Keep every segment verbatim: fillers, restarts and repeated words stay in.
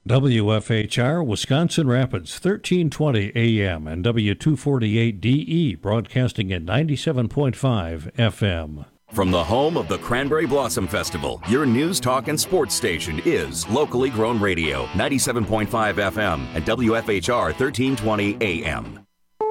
W F H R, Wisconsin Rapids, thirteen twenty A M and W two forty-eight D E, broadcasting at ninety-seven point five F M. From the home of the Cranberry Blossom Festival, your news, talk, and sports station is locally grown radio, ninety-seven point five F M and W F H R thirteen twenty A M.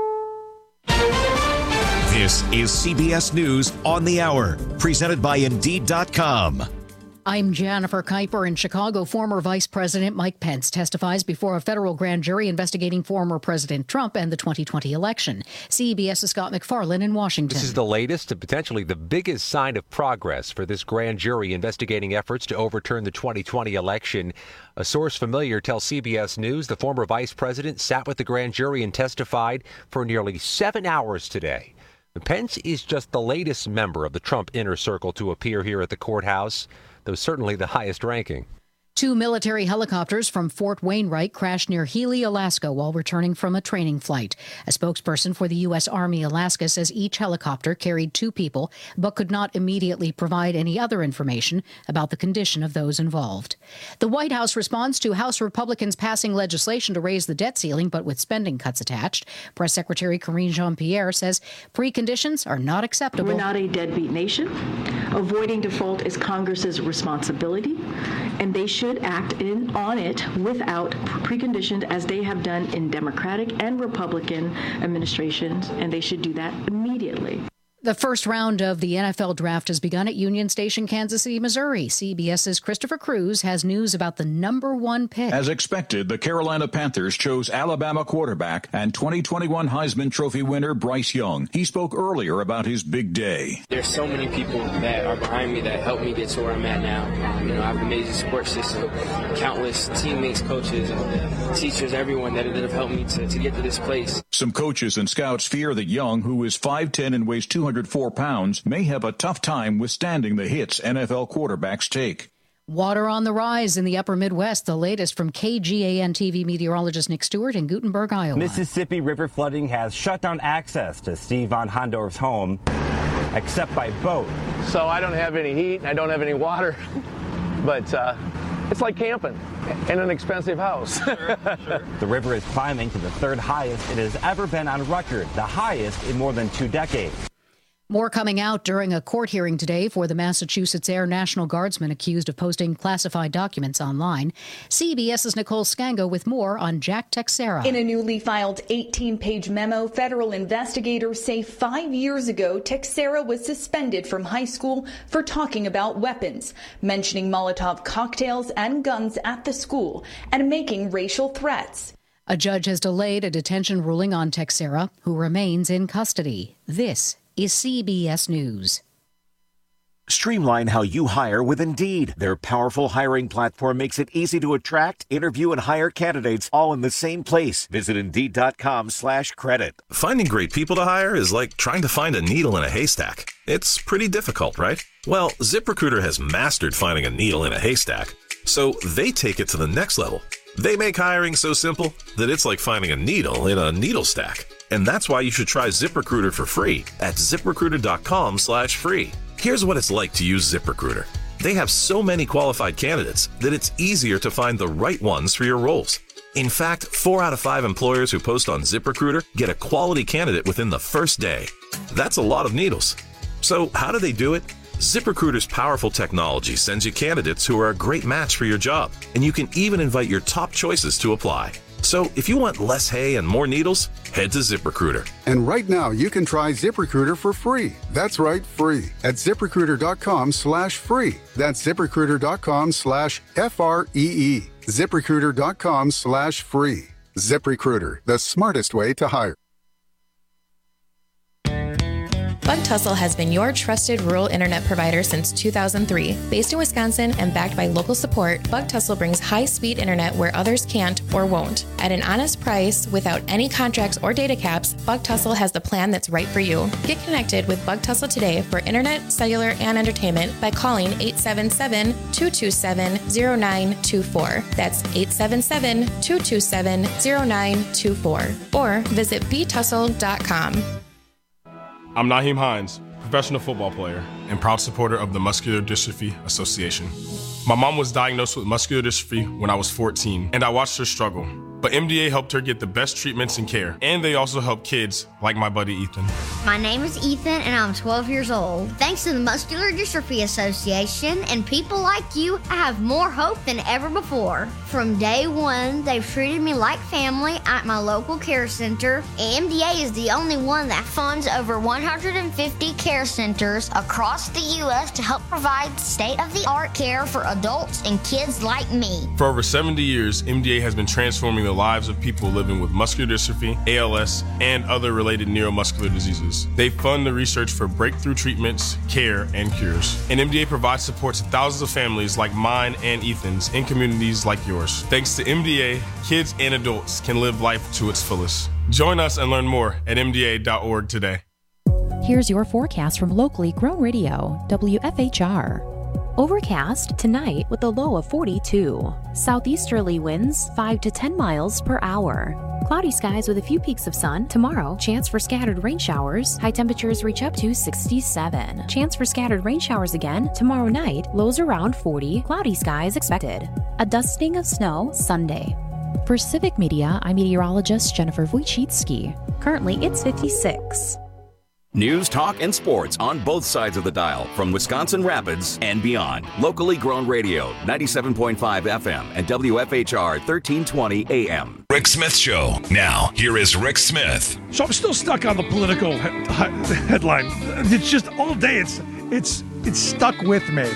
This is C B S News on the Hour, presented by Indeed dot com. I'm Jennifer Kuiper. In Chicago, former Vice President Mike Pence testifies before a federal grand jury investigating former President Trump and the twenty twenty election. CBS's Scott McFarlane in Washington. This is the latest and potentially the biggest sign of progress for this grand jury investigating efforts to overturn the twenty twenty election. A source familiar tells C B S News the former vice president sat with the grand jury and testified for nearly seven hours today. Pence is just the latest member of the Trump inner circle to appear here at the courthouse, though certainly the highest ranking. Two military helicopters from Fort Wainwright crashed near Healy, Alaska, while returning from a training flight. A spokesperson for the U S. Army Alaska says each helicopter carried two people, but could not immediately provide any other information about the condition of those involved. The White House responds to House Republicans passing legislation to raise the debt ceiling, but with spending cuts attached. Press Secretary Karine Jean-Pierre says preconditions are not acceptable. We're not a deadbeat nation. Avoiding default is Congress's responsibility, and they should act in on it without preconditions, as they have done in Democratic and Republican administrations, and they should do that immediately. The first round of the N F L draft has begun at Union Station, Kansas City, Missouri. CBS's Christopher Cruz has news about the number one pick. As expected, the Carolina Panthers chose Alabama quarterback and twenty twenty-one Heisman Trophy winner Bryce Young. He spoke earlier about his big day. There's so many people that are behind me that helped me get to where I'm at now. Um, you know, I have an amazing support system, countless teammates, coaches, and teachers, everyone that have helped me to, to get to this place. Some coaches and scouts fear that Young, who is five ten and weighs two hundred four pounds, may have a tough time withstanding the hits N F L quarterbacks take. Water on the rise in the upper Midwest. The latest from K G A N T V meteorologist Nick Stewart in Gutenberg, Iowa. Mississippi River flooding has shut down access to Steve Von Hondorf's home, except by boat. So I don't have any heat, I don't have any water, but uh, it's like camping in an expensive house. Sure, sure. The river is climbing to the third highest it has ever been on record, the highest in more than two decades. More coming out during a court hearing today for the Massachusetts Air National Guardsman accused of posting classified documents online. CBS's Nicole Scango with more on Jack Texera. In a newly filed eighteen-page memo, federal investigators say five years ago, Texera was suspended from high school for talking about weapons, mentioning Molotov cocktails and guns at the school, and making racial threats. A judge has delayed a detention ruling on Texera, who remains in custody. This is C B S News. Streamline how you hire with Indeed. Their powerful hiring platform makes it easy to attract, interview, and hire candidates all in the same place. Visit Indeed.com slash credit. Finding great people to hire is like trying to find a needle in a haystack. It's pretty difficult, right? Well, ZipRecruiter has mastered finding a needle in a haystack, so they take it to the next level. They make hiring so simple that it's like finding a needle in a needle stack. And that's why you should try ZipRecruiter for free at ZipRecruiter.com slash free. Here's what it's like to use ZipRecruiter. They have so many qualified candidates that it's easier to find the right ones for your roles. In fact, four out of five employers who post on ZipRecruiter get a quality candidate within the first day. That's a lot of needles. So how do they do it? ZipRecruiter's powerful technology sends you candidates who are a great match for your job, and you can even invite your top choices to apply. So if you want less hay and more needles, head to ZipRecruiter. And right now, you can try ZipRecruiter for free. That's right, free. At ZipRecruiter.com slash free. That's ZipRecruiter.com slash F R E E. ZipRecruiter.com slash free. ZipRecruiter, the smartest way to hire. Bugtussle has been your trusted rural internet provider since two thousand three. Based in Wisconsin and backed by local support, Bugtussle brings high-speed internet where others can't or won't. At an honest price, without any contracts or data caps, Bugtussle has the plan that's right for you. Get connected with Bugtussle today for internet, cellular, and entertainment by calling eight seven seven, two two seven, zero nine two four. That's eight seven seven, two two seven, zero nine two four. Or visit b tussle dot com. I'm Naheem Hines, professional football player and proud supporter of the Muscular Dystrophy Association. My mom was diagnosed with muscular dystrophy when I was fourteen, and I watched her struggle. But M D A helped her get the best treatments and care, and they also help kids like my buddy Ethan. My name is Ethan, and I'm twelve years old. Thanks to the Muscular Dystrophy Association and people like you, I have more hope than ever before. From day one, they've treated me like family at my local care center. M D A is the only one that funds over one hundred fifty care centers across the U S to help provide state-of-the-art care for adults and kids like me. For over seventy years, M D A has been transforming the lives of people living with muscular dystrophy, A L S, and other related neuromuscular diseases. They fund the research for breakthrough treatments, care, and cures. And M D A provides support to thousands of families like mine and Ethan's in communities like yours. Thanks to M D A, kids and adults can live life to its fullest. Join us and learn more at M D A dot org today. Here's your forecast from locally grown radio, W F H R. Overcast tonight with a low of forty-two. Southeasterly winds five to ten miles per hour. Cloudy skies with a few peaks of sun. Tomorrow, chance for scattered rain showers. High temperatures reach up to sixty-seven. Chance for scattered rain showers again. Tomorrow night, lows around forty. Cloudy skies expected. A dusting of snow Sunday. For Civic Media, I'm meteorologist Jennifer Wojcicki. Currently, it's fifty-six. News, talk, and sports on both sides of the dial from Wisconsin Rapids and beyond. Locally grown radio, ninety-seven point five F M and W F H R thirteen twenty A M. Rick Smith Show. Now, here is Rick Smith. So I'm still stuck on the political he- headline. It's just all day. It's it's it's stuck with me.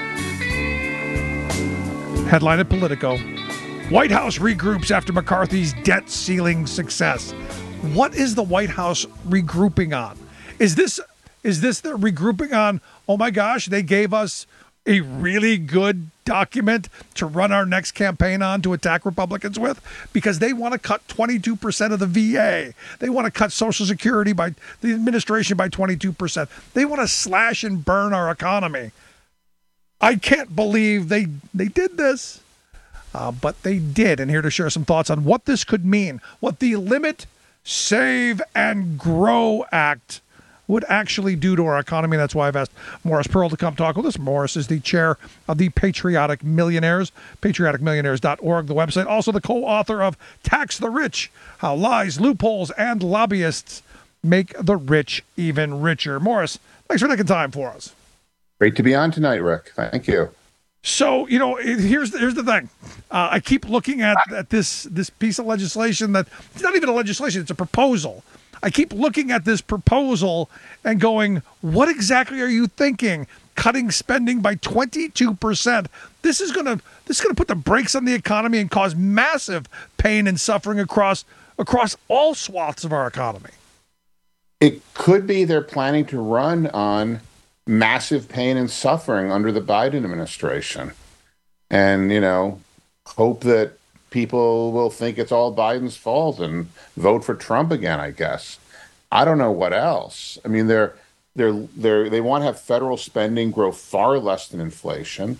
Headline at Politico. White House regroups after McCarthy's debt ceiling success. What is the White House regrouping on? Is this is this the regrouping on, oh my gosh, they gave us a really good document to run our next campaign on to attack Republicans with? Because they want to cut twenty-two percent of the V A. They want to cut Social Security by the administration by twenty-two percent. They want to slash and burn our economy. I can't believe they they did this, uh, but they did. And here to share some thoughts on what this could mean, what the Limit, Save, and Grow Act would actually do to our economy. That's why I've asked Morris Pearl to come talk with us. Morris is the chair of the Patriotic Millionaires, patriotic millionaires dot org, the website. Also the co-author of Tax the Rich, How Lies, Loopholes, and Lobbyists Make the Rich Even Richer. Morris, thanks for taking time for us. Great to be on tonight, Rick. Thank you. So, you know, here's here's the thing. Uh, I keep looking at, at this this piece of legislation that it's not even a legislation, it's a proposal. I keep looking at this proposal and going, what exactly are you thinking? Cutting spending by twenty-two percent. This is going to this is going to put the brakes on the economy and cause massive pain and suffering across across all swaths of our economy. It could be they're planning to run on massive pain and suffering under the Biden administration. And, you know, hope that people will think it's all Biden's fault and vote for Trump again, I guess. I don't know what else. I mean, they're they're they're they want to have federal spending grow far less than inflation.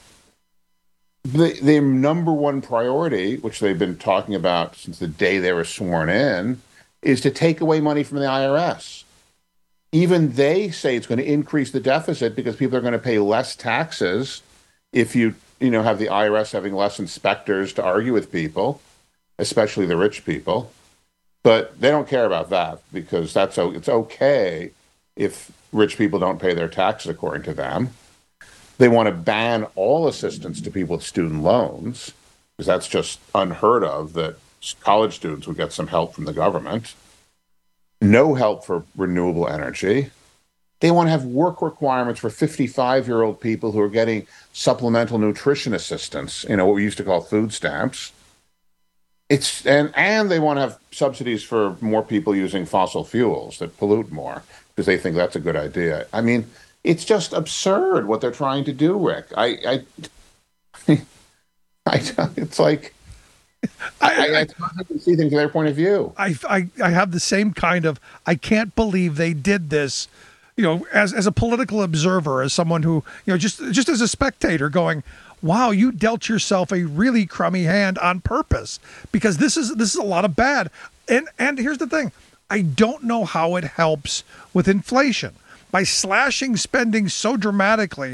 The their number one priority, which they've been talking about since the day they were sworn in, is to take away money from the I R S. Even they say it's going to increase the deficit because people are going to pay less taxes if you, you know, have the I R S having less inspectors to argue with people, especially the rich people. But they don't care about that because that's it's okay if rich people don't pay their taxes according to them. They want to ban all assistance to people with student loans because that's just unheard of that college students would get some help from the government. No help for renewable energy. They want to have work requirements for fifty-five-year-old people who are getting supplemental nutrition assistance, you know, what we used to call food stamps. It's and and they want to have subsidies for more people using fossil fuels that pollute more because they think that's a good idea. I mean, it's just absurd what they're trying to do, Rick. I, I, I it's like. I, I, I can see things from their point of view. I, I, I have the same kind of, I can't believe they did this, you know, as as a political observer, as someone who, you know, just just as a spectator going, wow, you dealt yourself a really crummy hand on purpose because this is this is a lot of bad. And and here's the thing, I don't know how it helps with inflation. By slashing spending so dramatically,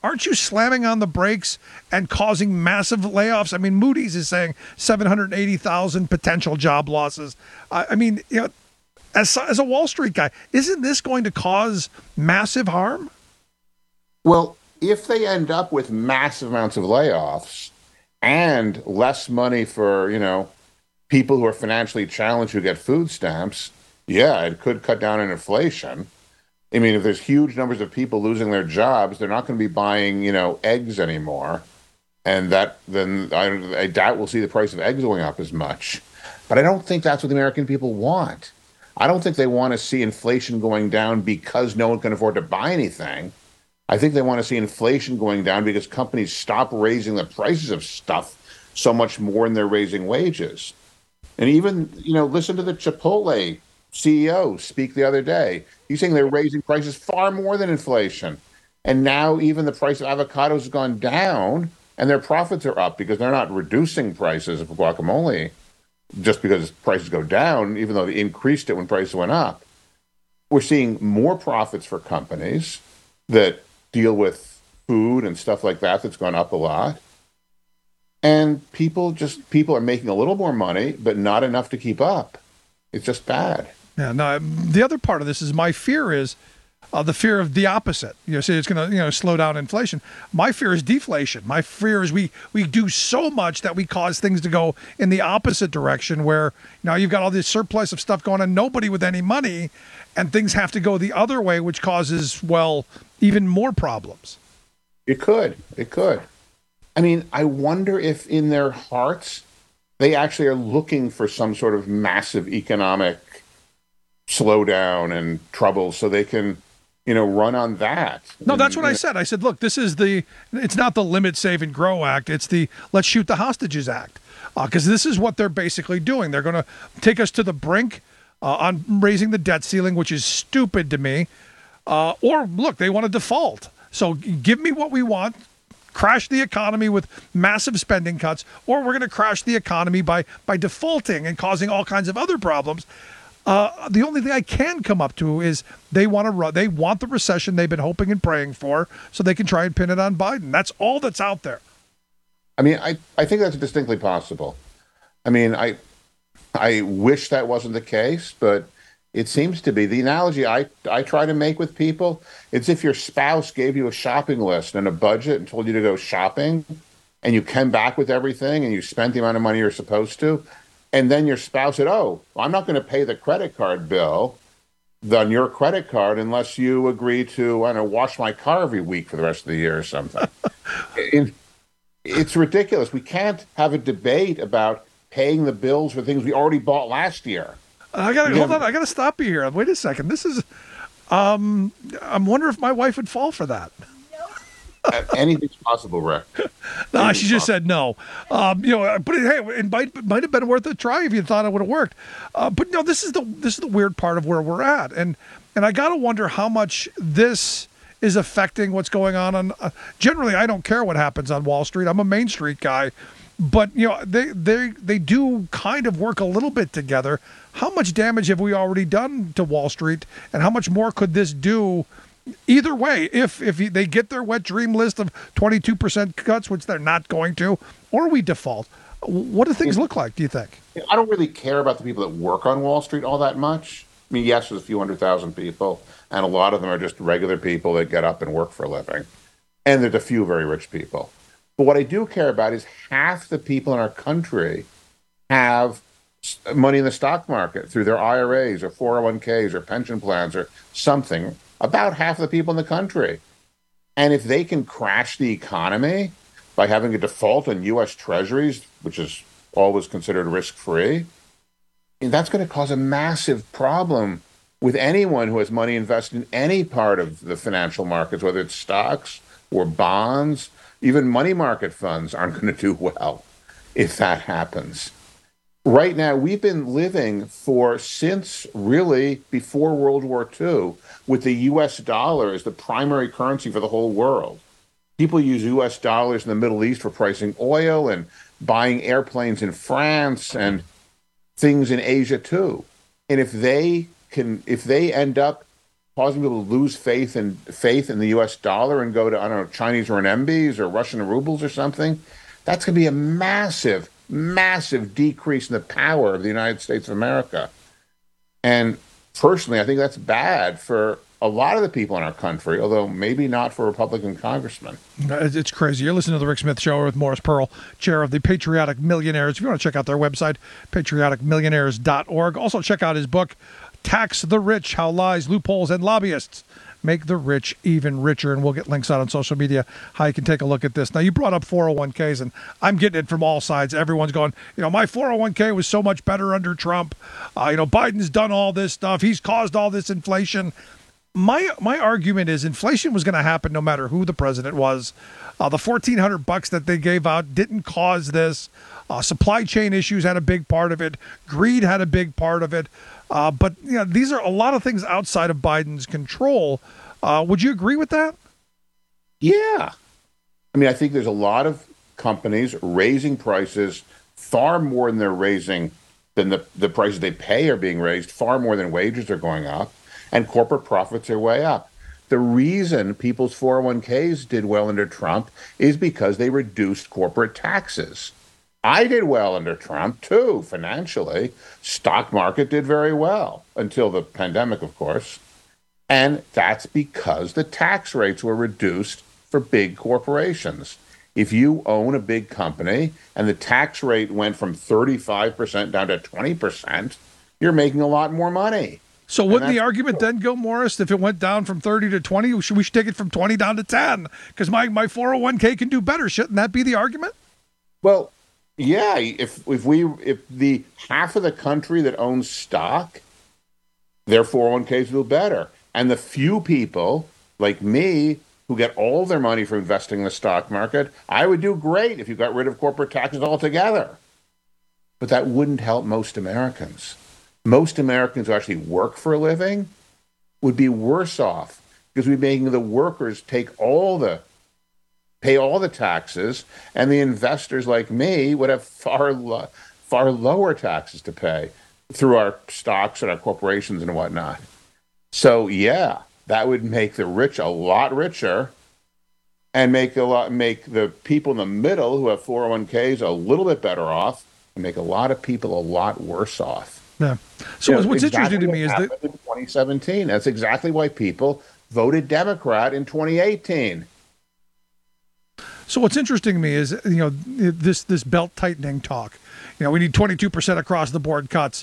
aren't you slamming on the brakes and causing massive layoffs? I mean, Moody's is saying seven hundred eighty thousand potential job losses. I, I mean, you know, as, as a Wall Street guy, isn't this going to cause massive harm? Well, if they end up with massive amounts of layoffs and less money for, you know, people who are financially challenged who get food stamps, yeah, it could cut down on inflation. I mean, if there's huge numbers of people losing their jobs, they're not going to be buying, you know, eggs anymore. And that then I, I doubt we'll see the price of eggs going up as much. But I don't think that's what the American people want. I don't think they want to see inflation going down because no one can afford to buy anything. I think they want to see inflation going down because companies stop raising the prices of stuff so much more than they're raising wages. And even, you know, listen to the Chipotle C E O speak the other day. He's saying they're raising prices far more than inflation. And now even the price of avocados has gone down and their profits are up because they're not reducing prices of guacamole just because prices go down, even though they increased it when prices went up. We're seeing more profits for companies that deal with food and stuff like that that's gone up a lot. And people just, people are making a little more money, but not enough to keep up. It's just bad. Yeah, no, the other part of this is my fear is uh, the fear of the opposite. You know, say it's going to, you know, slow down inflation. My fear is deflation. My fear is we we do so much that we cause things to go in the opposite direction where now you've got all this surplus of stuff going on, nobody with any money, and things have to go the other way, which causes, well, even more problems. It could. It could. I mean, I wonder if in their hearts they actually are looking for some sort of massive economic slowdown and trouble so they can, you know, run on that. No, that's what and, I said. I said, look, this is the, it's not the Limit, Save, and Grow Act. It's the Let's Shoot the Hostages Act. Because uh, this is what they're basically doing. They're going to take us to the brink uh, on raising the debt ceiling, which is stupid to me. Uh, or, look, they want to default. So give me what we want. Crash the economy with massive spending cuts, or we're going to crash the economy by by defaulting and causing all kinds of other problems. Uh, the only thing I can come up to is they want to run, they want the recession they've been hoping and praying for, so they can try and pin it on Biden. That's all that's out there. I mean, I, I think that's distinctly possible. I mean, I I wish that wasn't the case, but it seems to be. The analogy I, I try to make with people, it's if your spouse gave you a shopping list and a budget and told you to go shopping, and you came back with everything and you spent the amount of money you're supposed to, and then your spouse said, oh, I'm not going to pay the credit card bill on your credit card unless you agree to, I don't know, wash my car every week for the rest of the year or something. it, it's ridiculous. We can't have a debate about paying the bills for things we already bought last year. I gotta yeah. hold on. I gotta stop you here. Wait a second. This is. Um, I'm wondering if my wife would fall for that. Anything's possible, Rick. No, nah, she just said no. Um, you know, but hey, it might might have been worth a try if you thought it would have worked. Uh, but no, this is the this is the weird part of where we're at, and and I gotta wonder how much this is affecting what's going on. On uh, generally, I don't care what happens on Wall Street. I'm a Main Street guy, but you know, they they they do kind of work a little bit together. How much damage have we already done to Wall Street, and how much more could this do? Either way, if if they get their wet dream list of twenty-two percent cuts, which they're not going to, or we default, what do things look like, do you think? I don't really care about the people that work on Wall Street all that much. I mean, yes, there's a few hundred thousand people, and a lot of them are just regular people that get up and work for a living. And there's a few very rich people. But what I do care about is half the people in our country have money in the stock market through their I R As or four oh one k's or pension plans or something. About half the people in the country. And if they can crash the economy by having a default on U S treasuries, which is always considered risk-free, that's going to cause a massive problem with anyone who has money invested in any part of the financial markets, whether it's stocks or bonds. Even money market funds aren't going to do well if that happens. Right now, we've been living for since really before World War Two with the U S dollar as the primary currency for the whole world. People use U S dollars in the Middle East for pricing oil and buying airplanes in France and things in Asia too. And if they can, if they end up causing people to lose faith in faith in the U S dollar and go to, I don't know, Chinese renminbis or Russian rubles or something, that's going to be a massive, massive decrease in the power of the United States of America. And personally, I think that's bad for a lot of the people in our country, although maybe not for Republican congressmen. It's crazy. You're listening to The Rick Smith Show with Morris Pearl, chair of the Patriotic Millionaires. If you want to check out their website, patriotic millionaires dot org. Also, check out his book, Tax the Rich, How Lies, Loopholes, and Lobbyists Make the Rich Even Richer. And we'll get links out on social media how you can take a look at this. Now, you brought up four oh one k's, and I'm getting it from all sides. Everyone's going, you know, my four oh one k was so much better under Trump. Uh, you know, Biden's done all this stuff. He's caused all this inflation. My my argument is inflation was going to happen no matter who the president was. Uh, the fourteen hundred bucks that they gave out didn't cause this. Uh, supply chain issues had a big part of it. Greed had a big part of it. Uh, but you know, these are a lot of things outside of Biden's control. Uh, would you agree with that? Yeah. I mean, I think there's a lot of companies raising prices far more than they're raising, than the, the prices they pay are being raised, far more than wages are going up, and corporate profits are way up. The reason people's four oh one k's did well under Trump is because they reduced corporate taxes. I did well under Trump, too, financially. Stock market did very well, until the pandemic, of course. And that's because the tax rates were reduced for big corporations. If you own a big company and the tax rate went from thirty-five percent down to twenty percent, you're making a lot more money. So wouldn't the argument then go, Morris, if it went down from thirty to twenty, we should, we should take it from twenty down to ten? Because my, my four oh one k can do better. Shouldn't that be the argument? Well, yeah. If if we if the half of the country that owns stock, their four oh one k's do better. And the few people like me who get all their money from investing in the stock market, I would do great if you got rid of corporate taxes altogether. But that wouldn't help most Americans. Most Americans who actually work for a living would be worse off because we'd be making the workers take all the, pay all the taxes, and the investors like me would have far, lo- far lower taxes to pay through our stocks and our corporations and whatnot. So yeah, that would make the rich a lot richer and make a lot, make the people in the middle who have four oh one k's a little bit better off and make a lot of people a lot worse off. Yeah. So you know, what's exactly interesting to what me is that in twenty seventeen, that's exactly why people voted Democrat in twenty eighteen. So what's interesting to me is, you know, this this belt tightening talk. You know, we need twenty-two percent across the board cuts,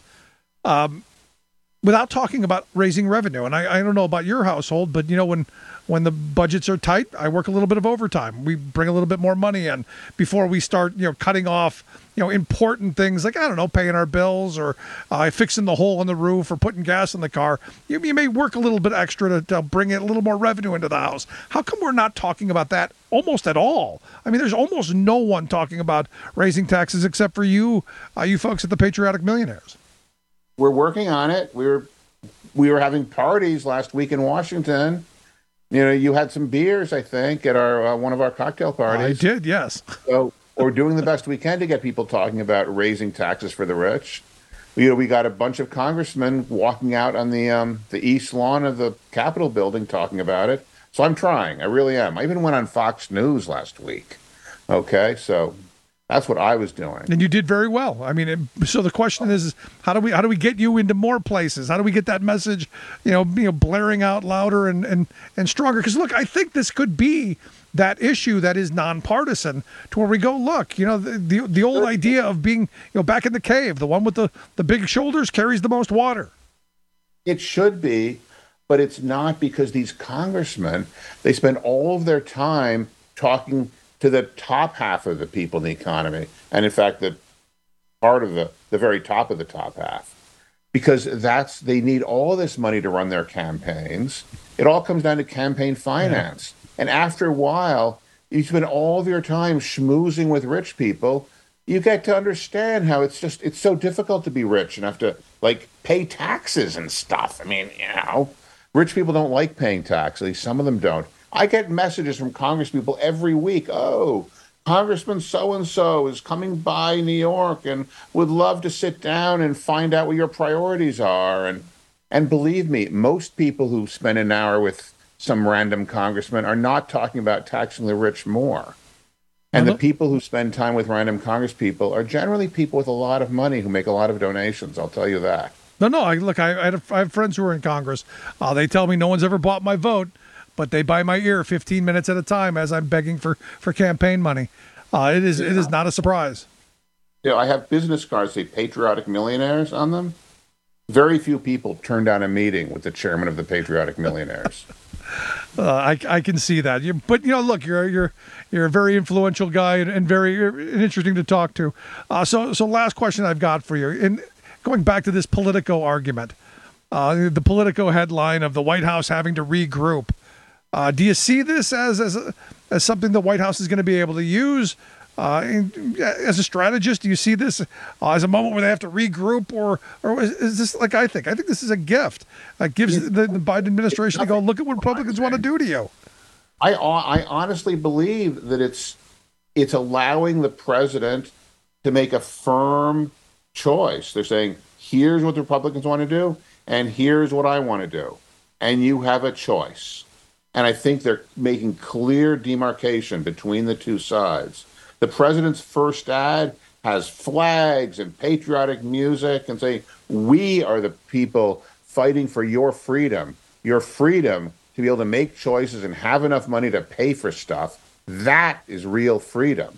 um, without talking about raising revenue. And I, I don't know about your household, but you know, when when the budgets are tight, I work a little bit of overtime. We bring a little bit more money in before we start, you know, cutting off, you know, important things like, I don't know, paying our bills or uh, fixing the hole in the roof or putting gas in the car. You, you may work a little bit extra to, to bring in a little more revenue into the house. How come we're not talking about that almost at all? I mean, there's almost no one talking about raising taxes except for you, uh, you folks at the Patriotic Millionaires. We're working on it. We were, we were having parties last week in Washington. You know, you had some beers, I think, at our uh, one of our cocktail parties. I did, yes. So we're doing the best we can to get people talking about raising taxes for the rich. You know, we got a bunch of congressmen walking out on the um, the east lawn of the Capitol building talking about it. So I'm trying. I really am. I even went on Fox News last week. Okay, so that's what I was doing. And you did very well. I mean, so the question is, how do we how do we get you into more places? How do we get that message, you know, you know, blaring out louder and and, and stronger? Because look, I think this could be that issue that is nonpartisan, to where we go, look, you know, the the, the old idea of being, you know, back in the cave, the one with the, the big shoulders carries the most water. It should be, but it's not, because these congressmen, they spend all of their time talking to the top half of the people in the economy, and in fact, the part of the, the very top of the top half, because that's, they need all this money to run their campaigns. It all comes down to campaign finance. Yeah. And after a while, you spend all of your time schmoozing with rich people, you get to understand how it's just, it's so difficult to be rich and have to, like, pay taxes and stuff. I mean, you know, rich people don't like paying taxes. At least some of them don't. I get messages from congresspeople every week. Oh, Congressman so-and-so is coming by New York and would love to sit down and find out what your priorities are. And And believe me, most people who spend an hour with some random congressman are not talking about taxing the rich more. And the people who spend time with random congresspeople are generally people with a lot of money who make a lot of donations. I'll tell you that. No, no. I, look, I, I, have, I have friends who are in Congress. Uh, they tell me no one's ever bought my vote, but they buy my ear fifteen minutes at a time as I'm begging for, for campaign money. Uh, it is yeah. it is not a surprise. Yeah, I have business cards say patriotic millionaires on them. Very few people turn down a meeting with the chairman of the Patriotic Millionaires. uh, I, I can see that. You, but you know, look, you're you're you're a very influential guy and, and very interesting to talk to. Uh, so so last question I've got for you. In going back to this Politico argument, uh, the Politico headline of the White House having to regroup. Uh, do you see this as as a, as something the White House is going to be able to use? Uh, in, as a strategist, do you see this uh, as a moment where they have to regroup, or or is, is this like I think? I think this is a gift that gives the, the Biden administration to go, look at what Republicans want to do to you. I I honestly believe that it's it's allowing the president to make a firm choice. They're saying, here's what the Republicans want to do, and here's what I want to do, and you have a choice. And I think they're making clear demarcation between the two sides. The president's first ad has flags and patriotic music and saying, we are the people fighting for your freedom, your freedom to be able to make choices and have enough money to pay for stuff. That is real freedom.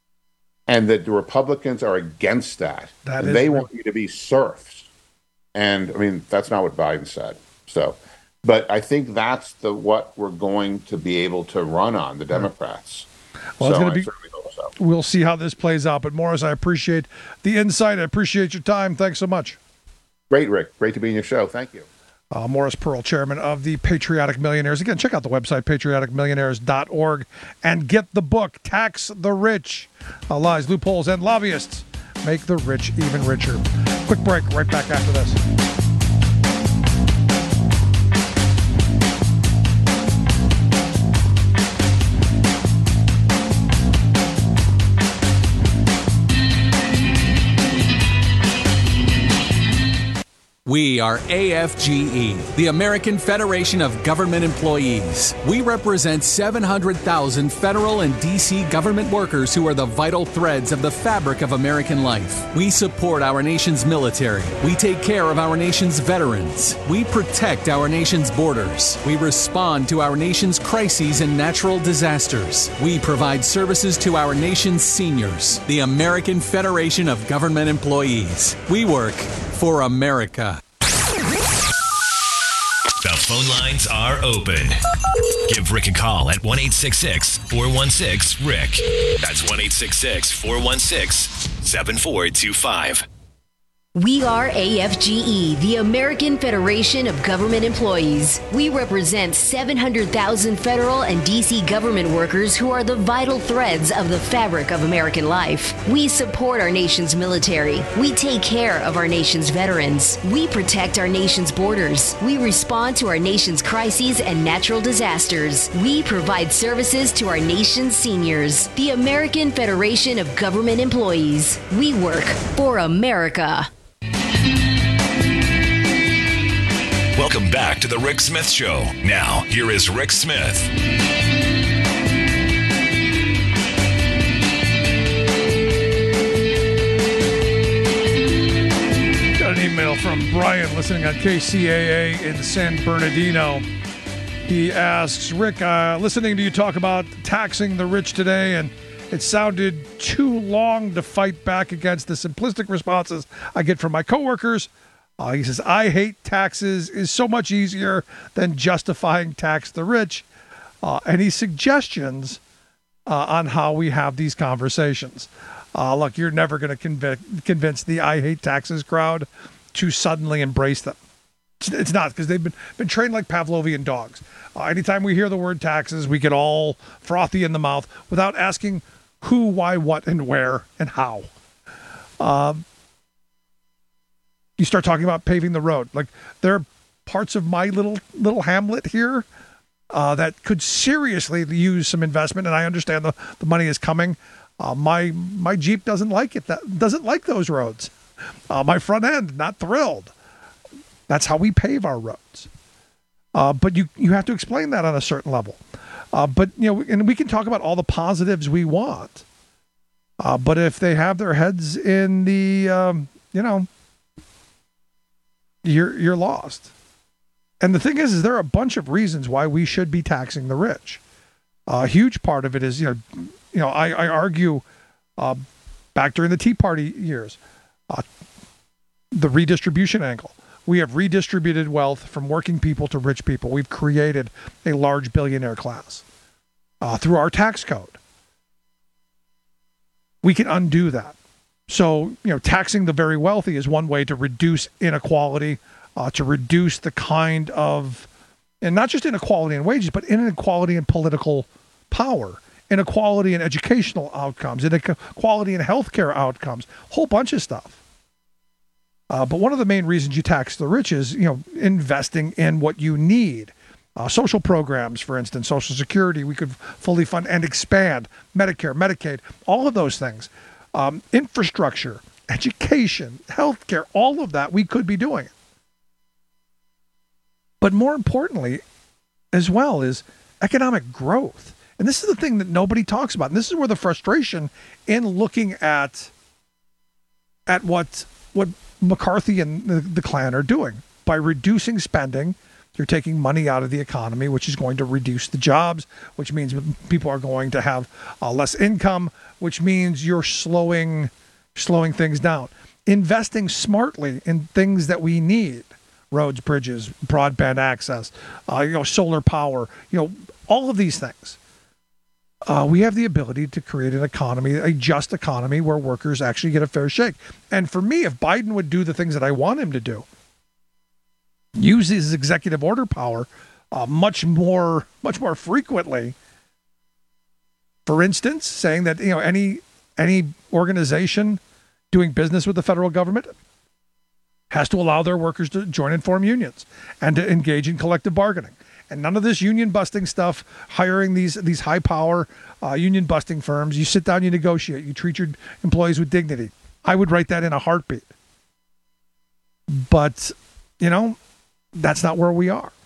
And that the Republicans are against that. that and they real. want you to be serfs. And I mean, that's not what Biden said. So, but I think that's the what we're going to be able to run on, the Democrats. Well, it's so going to be. So. We'll see how this plays out. But Morris, I appreciate the insight. I appreciate your time. Thanks so much. Great, Rick. Great to be in your show. Thank you. Uh, Morris Pearl, chairman of the Patriotic Millionaires. Again, check out the website, patriotic millionaires dot org, and get the book, Tax the Rich. Uh, lies, loopholes, and lobbyists make the rich even richer. Quick break. Right back after this. We are A F G E, the American Federation of Government Employees. We represent seven hundred thousand federal and D C government workers who are the vital threads of the fabric of American life. We support our nation's military. We take care of our nation's veterans. We protect our nation's borders. We respond to our nation's crises and natural disasters. We provide services to our nation's seniors. The American Federation of Government Employees. We work for America. The phone lines are open. Give Rick a call at one eight six six, four one six, Rick. That's one eight six six, four one six, seven four two five. We are A F G E, the American Federation of Government Employees. We represent seven hundred thousand federal and D C government workers who are the vital threads of the fabric of American life. We support our nation's military. We take care of our nation's veterans. We protect our nation's borders. We respond to our nation's crises and natural disasters. We provide services to our nation's seniors. The American Federation of Government Employees. We work for America. Welcome back to the Rick Smith Show. Now, here is Rick Smith. Got an email from Brian listening on K C A A in San Bernardino. He asks, Rick, uh, listening to you talk about taxing the rich today, and it sounded too long to fight back against the simplistic responses I get from my coworkers. Uh, he says, I hate taxes is so much easier than justifying tax the rich. Uh, any suggestions uh, on how we have these conversations? Uh, look, you're never going to conv- convince the I hate taxes crowd to suddenly embrace them. It's, it's not, because they've been, been trained like Pavlovian dogs. Uh, anytime we hear the word taxes, we get all frothy in the mouth without asking who, why, what, and where, and how. Um, You start talking about paving the road. Like, there are parts of my little little hamlet here uh, that could seriously use some investment, and I understand the, the money is coming. Uh, my my Jeep doesn't like it. That doesn't like those roads. Uh, my front end, not thrilled. That's how we pave our roads. Uh, but you, you have to explain that on a certain level. Uh, but, you know, and we can talk about all the positives we want. Uh, but if they have their heads in the, um, you know, you're you're lost. And the thing is, is there are a bunch of reasons why we should be taxing the rich. Uh, a huge part of it is, you know, you know, I, I argue uh, back during the Tea Party years, uh, the redistribution angle. We have redistributed wealth from working people to rich people. We've created a large billionaire class uh, through our tax code. We can undo that. So, you know, taxing the very wealthy is one way to reduce inequality, uh, to reduce the kind of, and not just inequality in wages, but inequality in political power, inequality in educational outcomes, inequality in healthcare outcomes, a whole bunch of stuff. Uh, but one of the main reasons you tax the rich is, you know, investing in what you need. Uh, social programs, for instance, Social Security, we could fully fund and expand. Medicare, Medicaid, all of those things. Um, infrastructure, education, healthcare, all of that we could be doing. But more importantly, as well, is economic growth. And this is the thing that nobody talks about. And this is where the frustration in looking at at what what McCarthy and the, the Klan are doing. By reducing spending, you're taking money out of the economy, which is going to reduce the jobs, which means people are going to have uh, less income, which means you're slowing slowing things down. Investing smartly in things that we need, roads, bridges, broadband access, uh, you know, solar power, you know, all of these things. Uh, we have the ability to create an economy, a just economy where workers actually get a fair shake. And for me, if Biden would do the things that I want him to do, use his executive order power uh, much more, much more frequently. For instance, saying that, you know, any any organization doing business with the federal government has to allow their workers to join and form unions and to engage in collective bargaining. And none of this union busting stuff, hiring these these high power uh, union busting firms. You sit down, you negotiate, you treat your employees with dignity. I would write that in a heartbeat. But, you know, that's not where we are.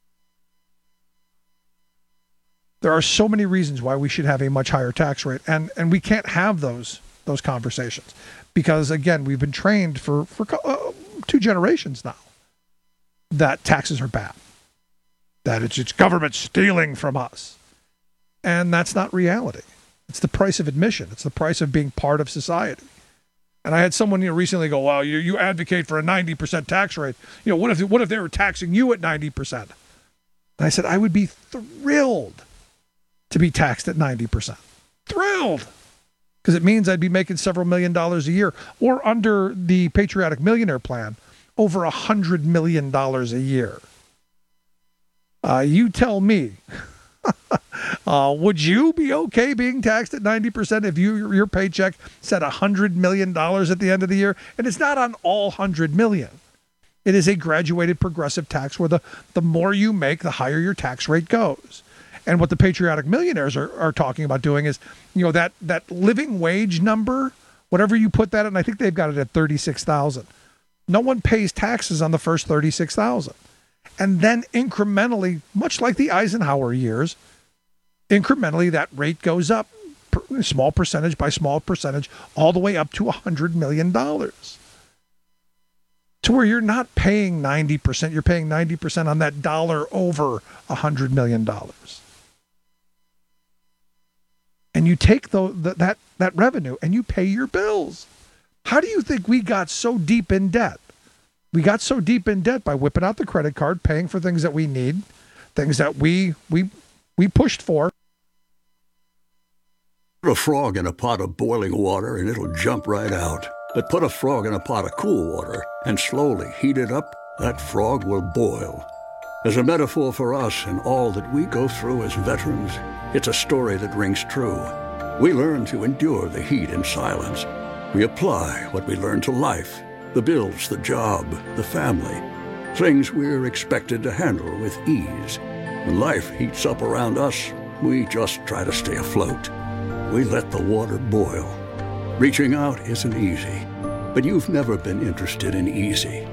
There are so many reasons why we should have a much higher tax rate, and and we can't have those those conversations because, again, we've been trained for for uh, two generations now that taxes are bad, that it's it's government stealing from us, and that's not reality. It's the price of admission. It's the price of being part of society. And I had someone, you know, recently go, "Well, you you advocate for a ninety percent tax rate. You know, what if what if they were taxing you at ninety percent?" And I said, I would be thrilled to be taxed at ninety percent. Thrilled. Because it means I'd be making several million dollars a year, or under the Patriotic Millionaire Plan, over a hundred million dollars a year. Uh, you tell me, uh, would you be okay being taxed at ninety percent if you your paycheck said a hundred million dollars at the end of the year? And it's not on all hundred million. It is a graduated progressive tax where the, the more you make, the higher your tax rate goes. And what the patriotic millionaires are, are talking about doing is, you know, that, that living wage number, whatever you put that in, I think they've got it at thirty-six thousand. No one pays taxes on the first thirty-six thousand. And then incrementally, much like the Eisenhower years, incrementally that rate goes up, small percentage by small percentage, all the way up to one hundred million dollars. To where you're not paying ninety percent, you're paying ninety percent on that dollar over one hundred million dollars. And you take the, the, that, that revenue and you pay your bills. How do you think we got so deep in debt? We got so deep in debt by whipping out the credit card, paying for things that we need, things that we we we pushed for. Put a frog in a pot of boiling water and it'll jump right out. But put a frog in a pot of cool water and slowly heat it up, that frog will boil. As a metaphor for us and all that we go through as veterans, it's a story that rings true. We learn to endure the heat in silence. We apply what we learn to life, the bills, the job, the family, things we're expected to handle with ease. When life heats up around us, we just try to stay afloat. We let the water boil. Reaching out isn't easy, but you've never been interested in easy.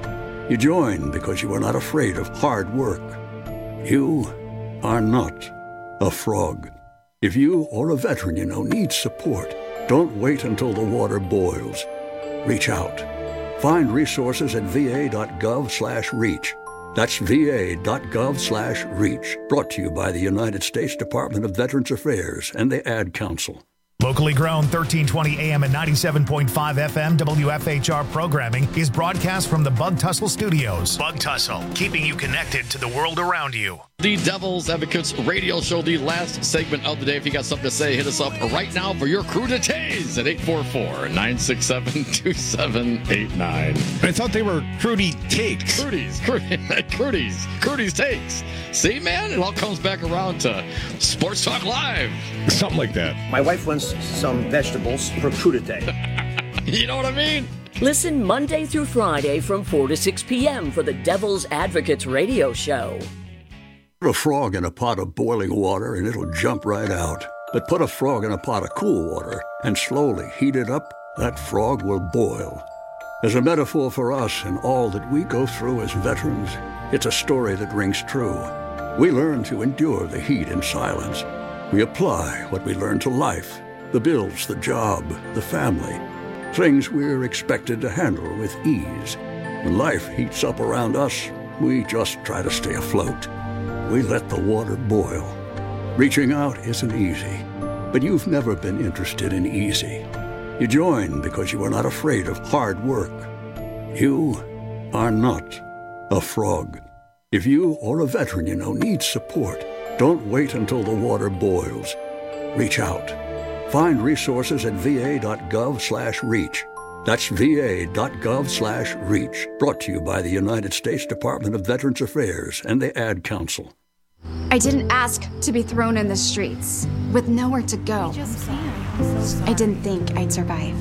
You join because you are not afraid of hard work. You are not a frog. If you or a veteran you know needs support, don't wait until the water boils. Reach out. Find resources at va.gov slash reach. That's va.gov slash reach. Brought to you by the United States Department of Veterans Affairs and the Ad Council. Locally grown, thirteen twenty A M and ninety-seven point five F M W F H R programming is broadcast from the Bug Tussle Studios. Bug Tussle, keeping you connected to the world around you. The Devil's Advocates radio show, the last segment of the day. If you got something to say, hit us up right now for your crudités at eight four four, nine six seven, two seven eight nine. I thought they were Crudy Takes. Crudies, Crudies, Crudies Takes. See, man, it all comes back around to Sports Talk Live. Something like that. My wife wants some vegetables for crudité. You know what I mean? Listen Monday through Friday from four to six p.m. for the Devil's Advocates radio show. Put a frog in a pot of boiling water and it'll jump right out. But put a frog in a pot of cool water and slowly heat it up, that frog will boil. As a metaphor for us and all that we go through as veterans, it's a story that rings true. We learn to endure the heat in silence. We apply what we learn to life, the bills, the job, the family, things we're expected to handle with ease. When life heats up around us, we just try to stay afloat. We let the water boil. Reaching out isn't easy, but you've never been interested in easy. You join because you are not afraid of hard work. You are not a frog. If you or a veteran you know needs support, don't wait until the water boils. Reach out. Find resources at va.gov slash reach. That's va.gov slash reach. Brought to you by the United States Department of Veterans Affairs and the Ad Council. I didn't ask to be thrown in the streets with nowhere to go. I didn't think I'd survive.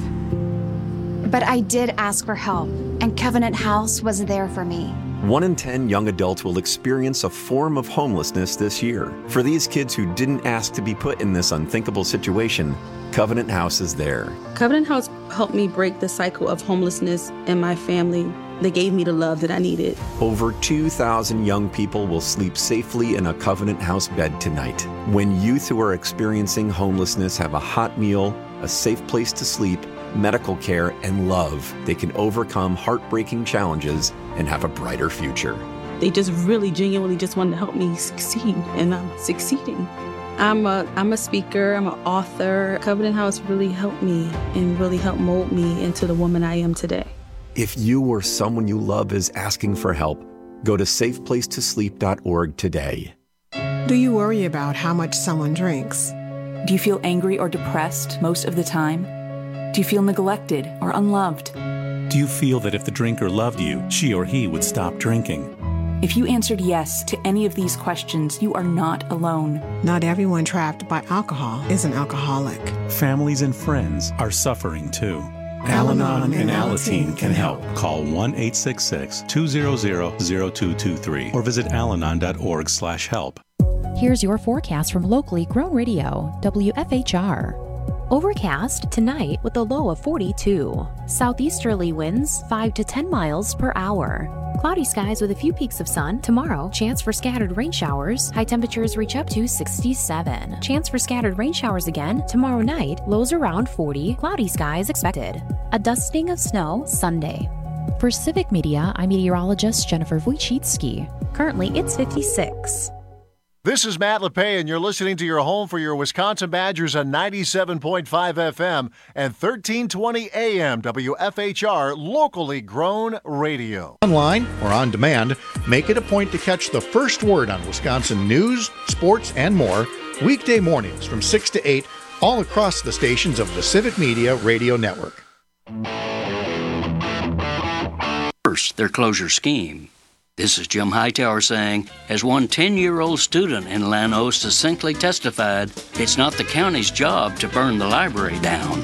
But I did ask for help, and Covenant House was there for me. One in ten young adults will experience a form of homelessness this year. For these kids who didn't ask to be put in this unthinkable situation, Covenant House is there. Covenant House helped me break the cycle of homelessness in my family. They gave me the love that I needed. Over two thousand young people will sleep safely in a Covenant House bed tonight. When youth who are experiencing homelessness have a hot meal, a safe place to sleep, medical care, and love, they can overcome heartbreaking challenges and have a brighter future. They just really genuinely just wanted to help me succeed, and I'm succeeding. I'm a, I'm a speaker, I'm an author. Covenant House really helped me and really helped mold me into the woman I am today. If you or someone you love is asking for help, go to safe place to sleep dot org today. Do you worry about how much someone drinks? Do you feel angry or depressed most of the time? Do you feel neglected or unloved? Do you feel that if the drinker loved you, she or he would stop drinking? If you answered yes to any of these questions, you are not alone. Not everyone trapped by alcohol is an alcoholic. Families and friends are suffering too. Al-Anon and Alateen can help. Call one eight six six, two hundred, zero two two three or visit alanon dot org slash help. Here's your forecast from locally grown radio, W F H R. Overcast tonight with a low of forty-two. Southeasterly winds five to ten miles per hour. Cloudy skies with a few peaks of sun. Tomorrow, chance for scattered rain showers. High temperatures reach up to sixty-seven. Chance for scattered rain showers again. Tomorrow night, lows around forty. Cloudy skies expected. A dusting of snow Sunday. For Civic Media, I'm meteorologist Jennifer Wojcicki. Currently, it's fifty-six. This is Matt LePay, and you're listening to your home for your Wisconsin Badgers on ninety-seven point five F M and thirteen twenty A M W F H R, locally grown radio. Online or on demand, make it a point to catch the first word on Wisconsin news, sports, and more weekday mornings from six to eight, all across the stations of the Civic Media Radio Network. First, their closure scheme. This is Jim Hightower saying, as one ten-year-old student in Llano succinctly testified, it's not the county's job to burn the library down.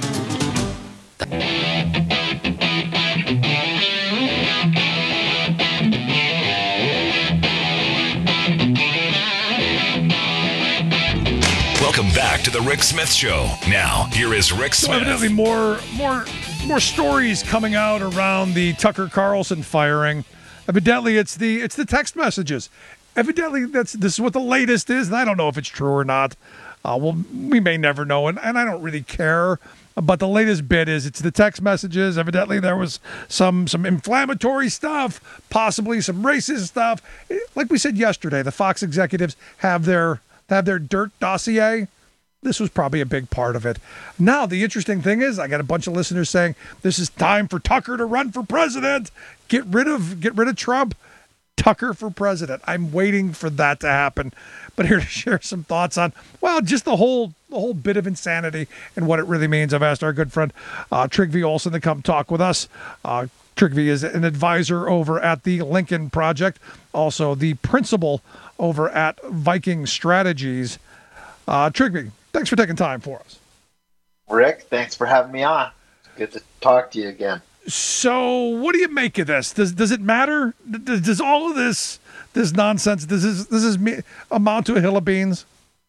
Welcome back to the Rick Smith Show. Now, here is Rick So Smith. evidently more, more, more stories coming out around the Tucker Carlson firing. Evidently, it's the it's the text messages. Evidently, that's this is what the latest is, and I don't know if it's true or not. Uh, well, we may never know, and, and I don't really care. But the latest bit is it's the text messages. Evidently, there was some some inflammatory stuff, possibly some racist stuff. Like we said yesterday, the Fox executives have their have their dirt dossier. This was probably a big part of it. Now, the interesting thing is, I got a bunch of listeners saying this is time for Tucker to run for president. Get rid of get rid of Trump. Tucker for president. I'm waiting for that to happen. But here to share some thoughts on, well, just the whole the whole bit of insanity and what it really means. I've asked our good friend uh, Trygve Olsen to come talk with us. Uh, Trygve is an advisor over at the Lincoln Project, also the principal over at Viking Strategies. Uh, Trygve, thanks for taking time for us. Rick, thanks for having me on. Good to talk to you again. So, what do you make of this? Does does it matter? Does, does all of this this nonsense does this this is me, amount to a hill of beans?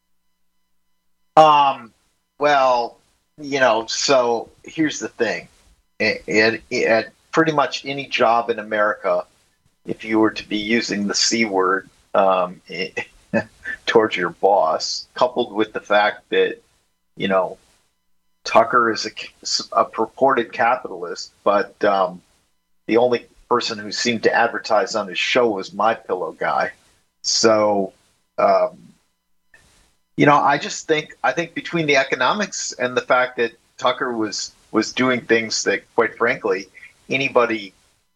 Um. Well, you know. So here's the thing: at, at pretty much any job in America, if you were to be using the C word um, towards your boss, coupled with the fact that you know. Tucker is a, a purported capitalist, but um, the only person who seemed to advertise on his show was MyPillow guy. So, um, you know, I just think I think between the economics and the fact that Tucker was was doing things that, quite frankly, anybody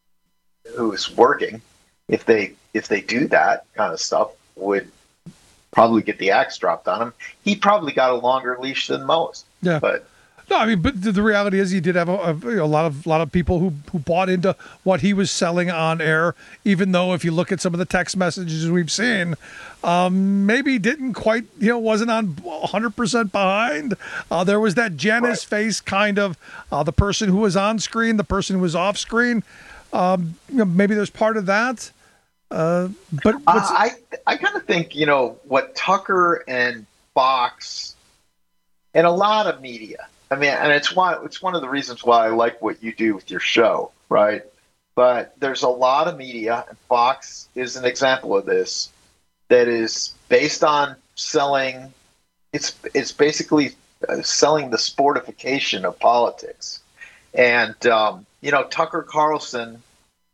who is working, if they if they do that kind of stuff, would probably get the axe dropped on him. He probably got a longer leash than most. Yeah, but. No, I mean, but the reality is, he did have a, a, a lot of lot of people who who bought into what he was selling on air. Even though, if you look at some of the text messages we've seen, um, maybe didn't quite, you know, wasn't on one hundred percent behind. Uh, there was that Janice right. face, kind of uh, the person who was on screen, the person who was off screen. Um, you know, maybe there's part of that. Uh, but uh, I I kind of think you know what Tucker and Fox and a lot of media. I mean, and it's why it's one of the reasons why I like what you do with your show, right? But there's a lot of media, and Fox is an example of this, that is based on selling. It's it's basically selling the sportification of politics, and um, you know Tucker Carlson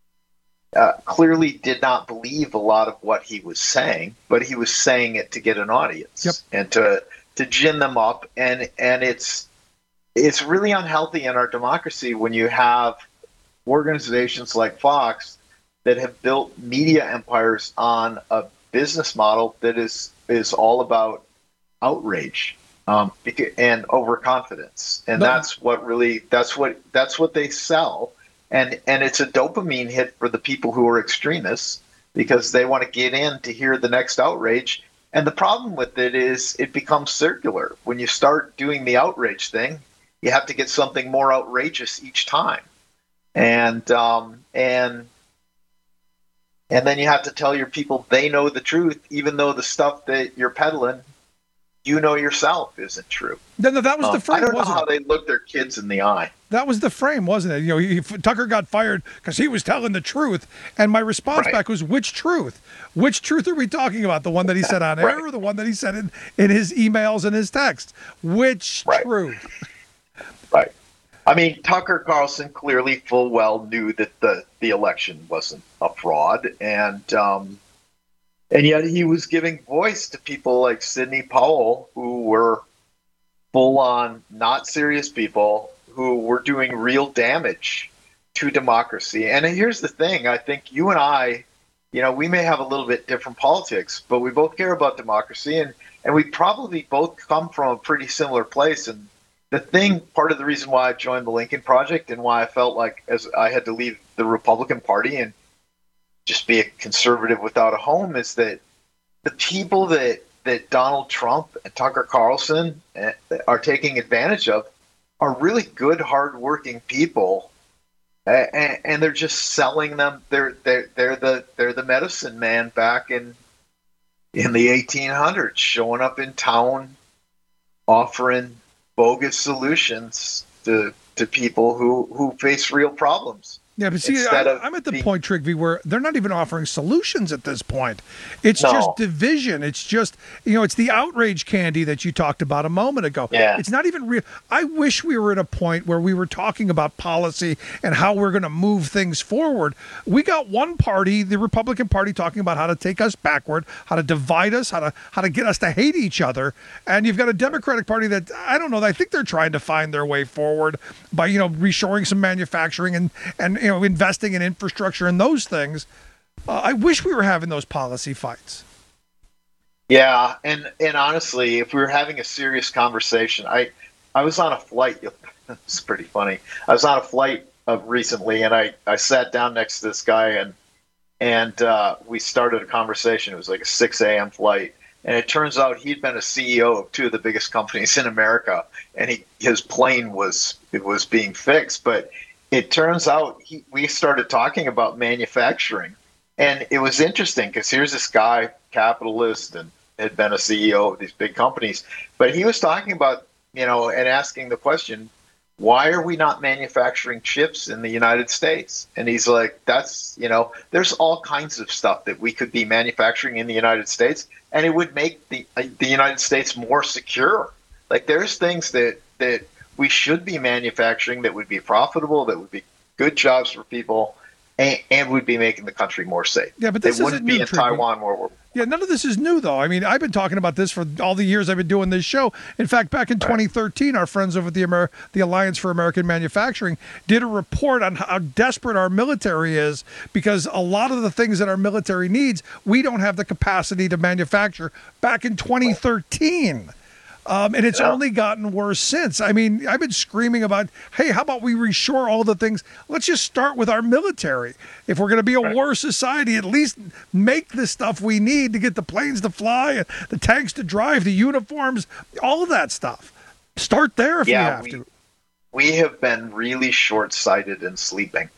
uh, clearly did not believe a lot of what he was saying, but he was saying it to get an audience yep. and to to gin them up, and and it's. It's really unhealthy in our democracy when you have organizations like Fox that have built media empires on a business model that is is all about outrage um, and overconfidence, and no. that's what really that's what that's what they sell, and and it's a dopamine hit for the people who are extremists because they want to get in to hear the next outrage. And the problem with it is it becomes circular. When you start doing the outrage thing, you have to get something more outrageous each time, and um, and and then you have to tell your people they know the truth, even though the stuff that you're peddling, you know yourself, isn't true. No, no, that was um, the frame. I don't know wasn't how it? they look their kids in the eye. That was the frame, wasn't it? You know, he, Tucker got fired because he was telling the truth, and my response right. back was, "Which truth? Which truth are we talking about? The one that he said on air, right. or the one that he said in, in his emails and his text? Which right. truth?" Right. I mean, Tucker Carlson clearly full well knew that the, the election wasn't a fraud, and um, and yet he was giving voice to people like Sidney Powell, who were full on not serious people who were doing real damage to democracy. And here's the thing: I think you and I, you know, we may have a little bit different politics, but we both care about democracy, and and we probably both come from a pretty similar place. And the thing, part of the reason why I joined the Lincoln Project and why I felt like as I had to leave the Republican Party and just be a conservative without a home is that the people that, that Donald Trump and Tucker Carlson are taking advantage of are really good, hardworking people, and, and they're just selling them. They're they're they're the they're the medicine man back in in the eighteen hundreds, showing up in town, offering bogus solutions to to people who, who face real problems. Yeah, but see, Instead I, of I'm at the being- point, Trigby, where they're not even offering solutions at this point. It's No. just division. It's just, you know, it's the outrage candy that you talked about a moment ago. Yeah. It's not even real. I wish we were at a point where we were talking about policy and how we're going to move things forward. We got one party, the Republican Party, talking about how to take us backward, how to divide us, how to how to get us to hate each other. And you've got a Democratic Party that, I don't know, I think they're trying to find their way forward by, you know, reshoring some manufacturing and, and you know, investing in infrastructure and those things. Uh, I wish we were having those policy fights. Yeah, and and honestly, if we were having a serious conversation, I I was on a flight. It's pretty funny. I was on a flight uh, recently, and I, I sat down next to this guy, and and uh, we started a conversation. It was like a six a.m. flight, and it turns out he'd been a C E O of two of the biggest companies in America, and he his plane was it was being fixed, but it turns out he, we started talking about manufacturing, and it was interesting because here's this guy, capitalist, and had been a C E O of these big companies, but he was talking about, you know, and asking the question, why are we not manufacturing chips in the United States? And he's like, that's, you know, there's all kinds of stuff that we could be manufacturing in the United States, and it would make the the United States more secure. Like there's things that that we should be manufacturing that would be profitable, that would be good jobs for people, and, and would be making the country more safe. Yeah, but this they wouldn't isn't be new, in Trigby. Taiwan where we're. Yeah, none of this is new, though. I mean, I've been talking about this for all the years I've been doing this show. In fact, back in twenty thirteen, our friends over at the, Amer- the Alliance for American Manufacturing did a report on how desperate our military is, because a lot of the things that our military needs, we don't have the capacity to manufacture back in twenty thirteen. Um, and it's Yeah. only gotten worse since. I mean, I've been screaming about, hey, how about we reshore all the things? Let's just start with our military. If we're going to be a war society, at least make the stuff we need to get the planes to fly, the tanks to drive, the uniforms, all of that stuff. Start there if Yeah, you have we- to. We have been really short-sighted in sleeping.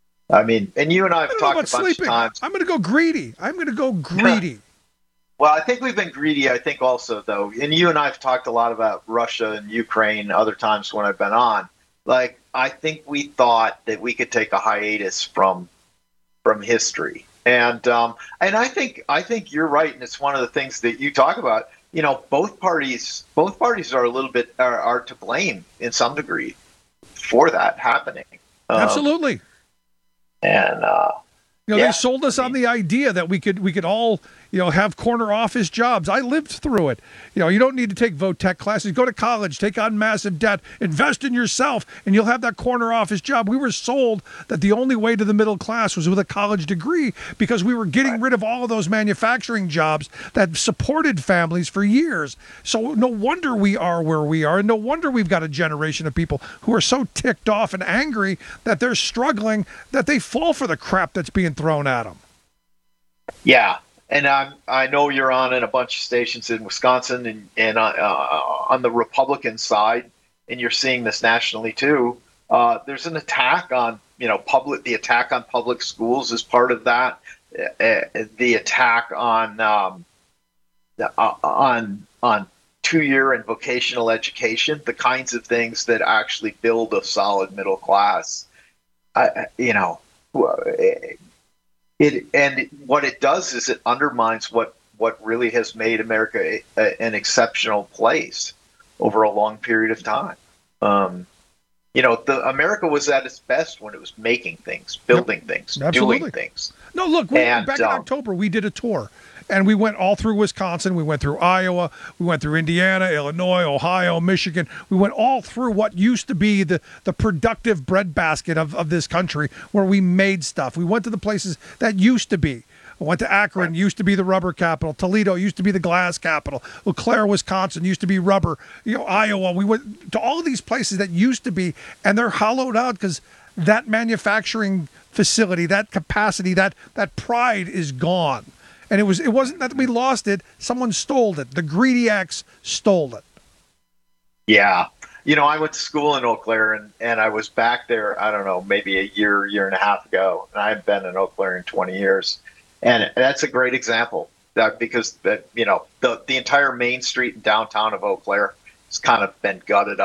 I mean, and you and I have I don't know talked a about bunch sleeping. of times. I'm going to go greedy. I'm going to go greedy. Well, I think we've been greedy. I think also, though, and you and I have talked a lot about Russia and Ukraine other times when I've been on. Like, I think we thought that we could take a hiatus from from history, and um, and I think I think you're right, and it's one of the things that you talk about. You know, both parties both parties are a little bit are, are to blame in some degree for that happening. Um, Absolutely. And uh, You know, yeah, they sold us on the idea that we could we could all, you know, have corner office jobs. I lived through it. You know, you don't need to take VOTEC classes. Go to college, take on massive debt, invest in yourself, and you'll have that corner office job. We were sold that the only way to the middle class was with a college degree, because we were getting rid of all of those manufacturing jobs that supported families for years. So no wonder we are where we are, and no wonder we've got a generation of people who are so ticked off and angry that they're struggling, that they fall for the crap that's being thrown at them. Yeah, and I'm, I know you're on in a bunch of stations in Wisconsin and, and uh, uh, on the Republican side, and you're seeing this nationally too. Uh, there's an attack on, you know, public. The attack on public schools is part of that. Uh, the attack on um, uh, on on two-year and vocational education, the kinds of things that actually build a solid middle class. I, you know. It, and what it does is it undermines what, what really has made America a, a, an exceptional place over a long period of time. Um, you know, the America was at its best when it was making things, building things, Absolutely. doing things. No, look, we, And, back in um, October, we did a tour. And we went all through Wisconsin. We went through Iowa. We went through Indiana, Illinois, Ohio, Michigan. We went all through what used to be the, the productive breadbasket of, of this country, where we made stuff. We went to the places that used to be. I went to Akron, used to be the rubber capital. Toledo used to be the glass capital. Eau Claire, Wisconsin used to be rubber. You know, Iowa. We went to all of these places that used to be, and they're hollowed out because that manufacturing facility, that capacity, that that pride is gone. And it was it wasn't that we lost it. Someone stole it. The greedy acts stole it. Yeah. You know, I went to school in Eau Claire, and, and I was back there, I don't know, maybe a year, year and a half ago. And I've been in Eau Claire in twenty years. And that's a great example, that because, that you know, the, the entire main street and downtown of Eau Claire has kind of been gutted out.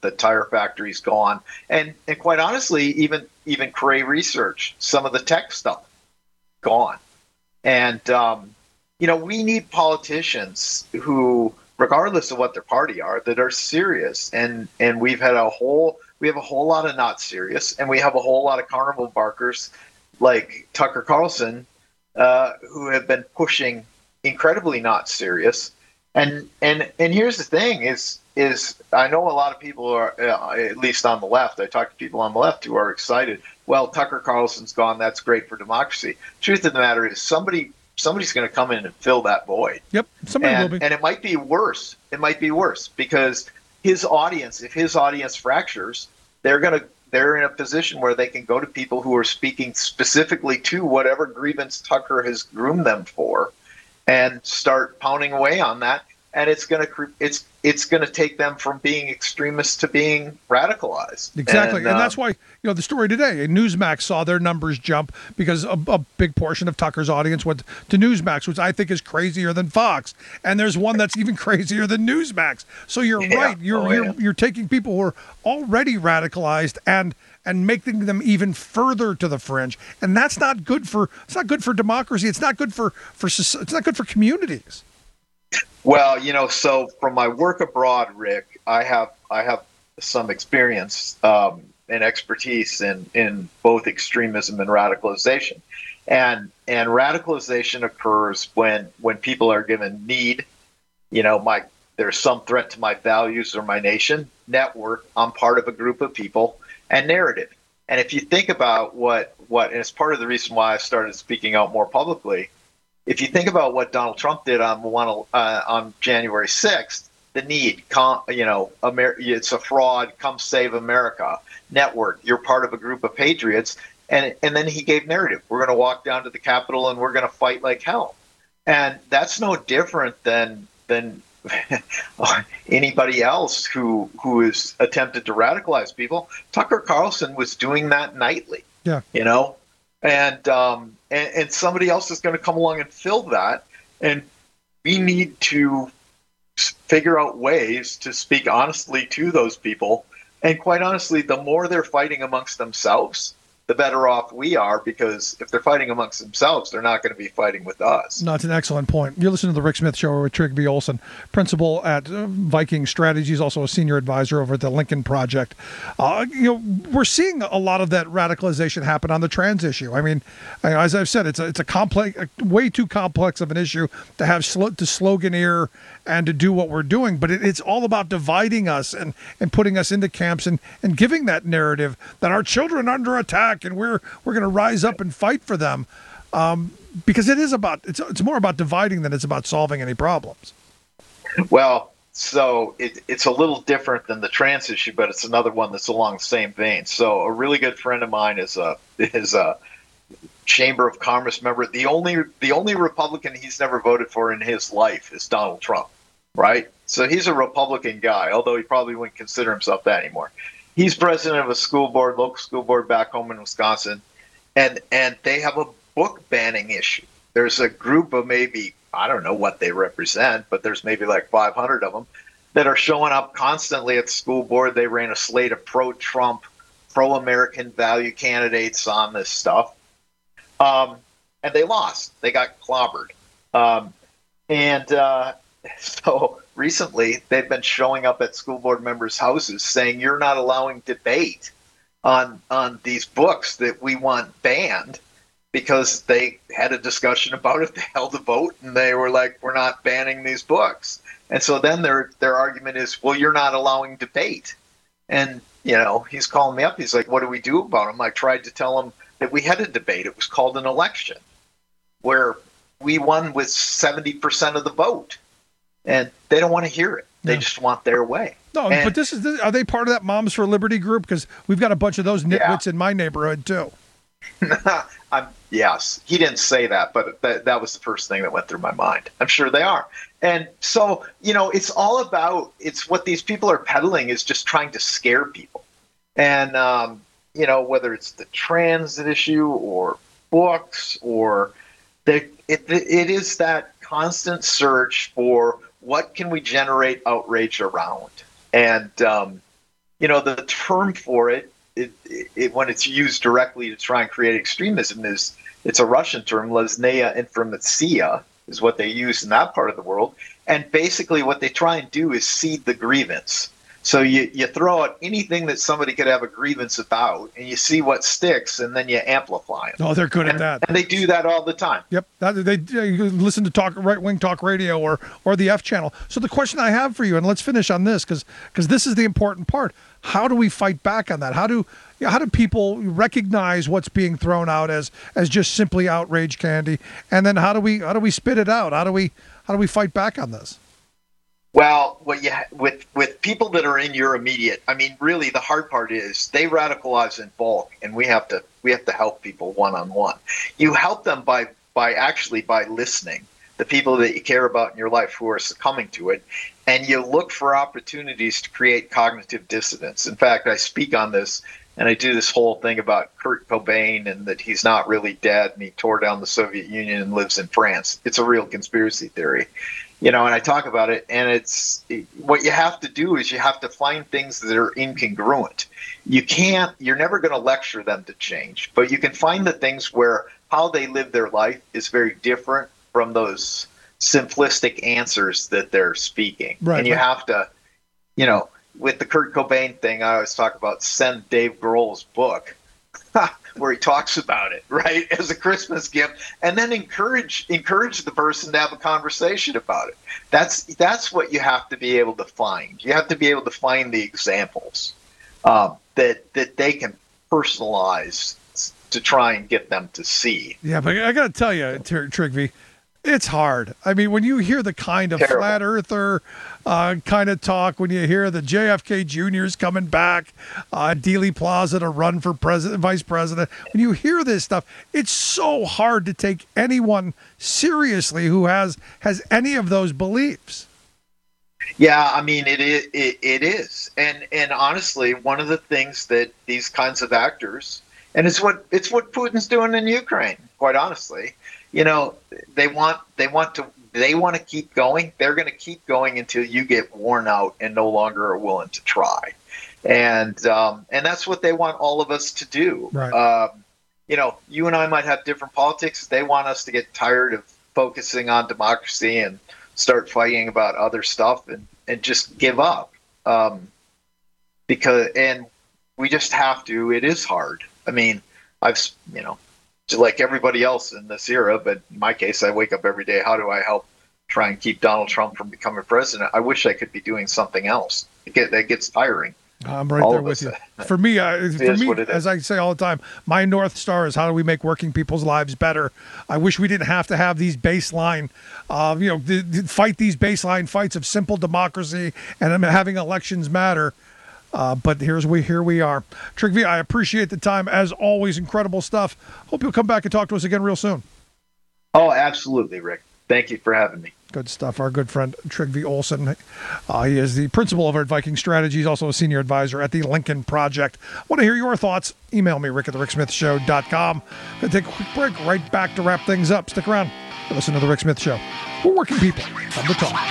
The tire factory's gone. And and quite honestly, even even Cray Research, some of the tech stuff, gone. And, um, you know, we need politicians who, regardless of what their party are, that are serious. And and we've had a whole, we have a whole lot of not serious, and we have a whole lot of carnival barkers like Tucker Carlson, uh, who have been pushing incredibly not serious. And and and here's the thing is is I know a lot of people are, uh, at least on the left, I talk to people on the left who are excited. Well, Tucker Carlson's gone. That's great for democracy. Truth of the matter is somebody somebody's going to come in and fill that void. Yep, somebody and, will be. And it might be worse. It might be worse because his audience, if his audience fractures, they're going to they're in a position where they can go to people who are speaking specifically to whatever grievance Tucker has groomed them for, and start pounding away on that. And it's going to it's it's going to take them from being extremists to being radicalized. Exactly, and, and uh, that's why, you know, the story today, Newsmax saw their numbers jump because a, a big portion of Tucker's audience went to Newsmax, which I think is crazier than Fox. And there's one that's even crazier than Newsmax. So you're Yeah. right. You're Oh, you're yeah. you're taking people who are already radicalized and and making them even further to the fringe. And that's not good for it's not good for democracy. It's not good for for soc- it's not good for communities. Well, you know, so from my work abroad, Rick, I have I have some experience um, and expertise in, in both extremism and radicalization, and and radicalization occurs when when people are given need. You know, my there's some threat to my values or my nation. Network. I'm part of a group of people, and narrative. And if you think about what what, and it's part of the reason why I started speaking out more publicly. If you think about what Donald Trump did on one uh, on January sixth, the need, com, you know, Amer- it's a fraud. Come save America. Network. You're part of a group of patriots, and and then he gave narrative. We're going to walk down to the Capitol and we're going to fight like hell. And that's no different than than anybody else who who has attempted to radicalize people. Tucker Carlson was doing that nightly. Yeah, you know, and um, and, and somebody else is going to come along and fill that, and we need to figure out ways to speak honestly to those people. And quite honestly, the more they're fighting amongst themselves, the better off we are, because if they're fighting amongst themselves, they're not going to be fighting with us. No, it's an excellent point. You're listening to the Rick Smith Show with Trigby Olson, principal at uh, Viking Strategies, also a senior advisor over at the Lincoln Project. Uh, you know, we're seeing a lot of that radicalization happen on the trans issue. I mean, as I've said, it's a, it's a complex, a way too complex of an issue to have sl- to sloganeer and to do what we're doing. But it, it's all about dividing us and, and putting us into camps and, and giving that narrative that our children are under attack and we're we're going to rise up and fight for them, um, because it is about it's it's more about dividing than it's about solving any problems. Well, so it, it's a little different than the trans issue, but it's another one that's along the same vein. So a really good friend of mine is a is a Chamber of Commerce member. The only the only Republican he's never voted for in his life is Donald Trump, right? So he's a Republican guy, although he probably wouldn't consider himself that anymore. He's president of a school board, local school board back home in Wisconsin, and and they have a book banning issue. There's a group of maybe, I don't know what they represent, but there's maybe like five hundred of them that are showing up constantly at the school board. They ran a slate of pro-Trump, pro-American value candidates on this stuff, um, and they lost. They got clobbered. Um, and uh, so recently, they've been showing up at school board members' houses saying, you're not allowing debate on on these books that we want banned, because they had a discussion about it. They held a vote, and they were like, we're not banning these books. And so then their their argument is, well, you're not allowing debate. And, you know, he's calling me up. He's like, what do we do about them? I tried to tell him that we had a debate. It was called an election, where we won with seventy percent of the vote. And they don't want to hear it. They yeah. just want their way. No, and, but this is this, are they part of that Moms for Liberty group? Because we've got a bunch of those nitwits yeah. in my neighborhood too. I'm, yes, he didn't say that, but that, that was the first thing that went through my mind. I'm sure they are. And so, you know, it's all about, it's what these people are peddling is just trying to scare people. And, um, you know, whether it's the transit issue or books or the, it, it is that constant search for what can we generate outrage around. And, um, you know, the term for it, it, it when it's used directly to try and create extremism, is it's a Russian term, lesnaya informatsiya, is what they use in that part of the world. And basically what they try and do is seed the grievance. So you, you throw out anything that somebody could have a grievance about, and you see what sticks, and then you amplify it. Oh, they're good and, at that. And they do that all the time. Yep. That, they, they listen to talk right-wing talk radio or or the F channel. So the question I have for you, and let's finish on this, because because this is the important part. How do we fight back on that? How do how do people recognize what's being thrown out as as just simply outrage candy? And then how do we how do we spit it out? How do we how do we fight back on this? Well, what you ha- with with people that are in your immediate, I mean, really, the hard part is they radicalize in bulk, and we have to we have to help people one on one. You help them by by actually by listening, the people that you care about in your life who are succumbing to it, and you look for opportunities to create cognitive dissonance. In fact, I speak on this, and I do this whole thing about Kurt Cobain and that he's not really dead, and he tore down the Soviet Union and lives in France. It's a real conspiracy theory. You know, and I talk about it, and it's what you have to do is you have to find things that are incongruent. You can't, you're never going to lecture them to change, but you can find the things where how they live their life is very different from those simplistic answers that they're speaking. Right, and you right. have to, you know, with the Kurt Cobain thing, I always talk about send Dave Grohl's book. Where he talks about it, right, as a Christmas gift, and then encourage encourage the person to have a conversation about it. That's that's what you have to be able to find. You have to be able to find the examples um, that that they can personalize to try and get them to see. Yeah, but I got to tell you, Tr- Trigby, it's hard. I mean, when you hear the kind of Terrible. flat earther uh, kind of talk, when you hear the J F K Junior's coming back, uh, Dealey Plaza to run for president, vice president, when you hear this stuff, it's so hard to take anyone seriously who has has any of those beliefs. Yeah, I mean, it is, it, it is. And and honestly, one of the things that these kinds of actors, and it's what it's what Putin's doing in Ukraine, quite honestly, you know, they want they want to they want to keep going. They're going to keep going until you get worn out and no longer are willing to try. And um, and that's what they want all of us to do. Right. Um, you know, you and I might have different politics. They want us to get tired of focusing on democracy and start fighting about other stuff and, and just give up. Um, because and we just have to. It is hard. I mean, I've you know. like everybody else in this era, but in my case, I wake up every day. How do I help try and keep Donald Trump from becoming president? I wish I could be doing something else. It get, that gets tiring. I'm right All there of with us. you. For me, I, It for is me, what it is. as I say all the time, my North Star is how do we make working people's lives better? I wish we didn't have to have these baseline, uh, you know, th- th- fight these baseline fights of simple democracy and um, having elections matter. Uh, but here's we here we are. Trigby, I appreciate the time as always. Incredible stuff. Hope you'll come back and talk to us again real soon. Oh, absolutely, Rick. Thank you for having me. Good stuff. Our good friend Trygve Olsen. Uh, he is the principal over at Viking Strategies, also a senior advisor at the Lincoln Project. I want to hear your thoughts. Email me, rick at the rick smith show dot com. Going to take a quick break. Right back to wrap things up. Stick around. Listen to The Rick Smith Show. We're working people. Time to talk.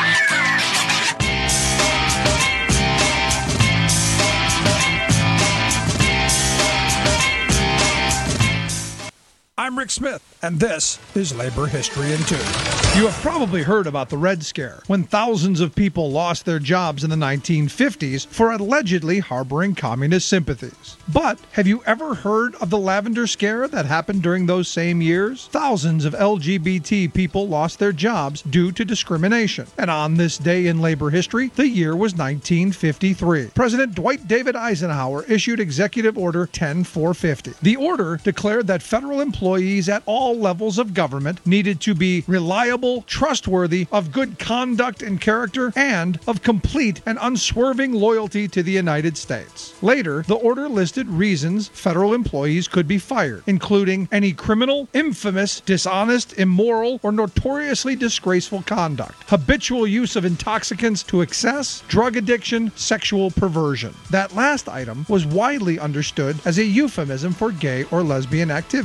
I'm Rick Smith, and this is Labor History in Two. You have probably heard about the Red Scare, when thousands of people lost their jobs in the nineteen fifties for allegedly harboring communist sympathies. But have you ever heard of the Lavender Scare that happened during those same years? Thousands of L G B T people lost their jobs due to discrimination. And on this day in labor history, the year was nineteen fifty-three. President Dwight David Eisenhower issued Executive Order ten four fifty. The order declared that federal employees at all levels of government needed to be reliable, trustworthy, of good conduct and character, and of complete and unswerving loyalty to the United States. Later, the order listed reasons federal employees could be fired, including any criminal, infamous, dishonest, immoral, or notoriously disgraceful conduct, habitual use of intoxicants to excess, drug addiction, sexual perversion. That last item was widely understood as a euphemism for gay or lesbian activity. Major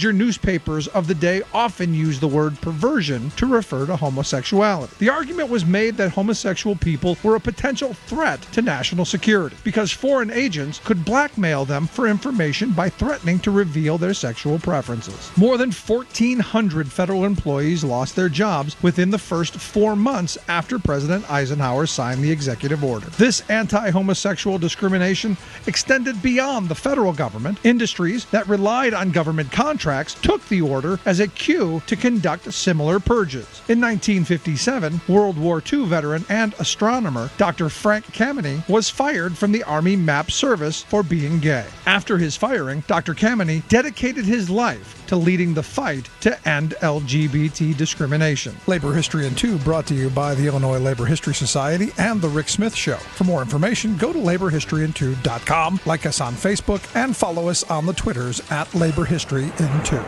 major newspapers of the day often used the word perversion to refer to homosexuality. The argument was made that homosexual people were a potential threat to national security because foreign agents could blackmail them for information by threatening to reveal their sexual preferences. More than fourteen hundred federal employees lost their jobs within the first four months after President Eisenhower signed the executive order. This anti-homosexual discrimination extended beyond the federal government. Industries that relied on government contracts took the order as a cue to conduct similar purges. In nineteen fifty-seven, World War Two veteran and astronomer Doctor Frank Kameny was fired from the Army Map Service for being gay. After his firing, Doctor Kameny dedicated his life to leading the fight to end L G B T discrimination. Labor History in Two brought to you by the Illinois Labor History Society and The Rick Smith Show. For more information, go to labor history in two dot com, like us on Facebook, and follow us on the Twitters at Labor History in Two.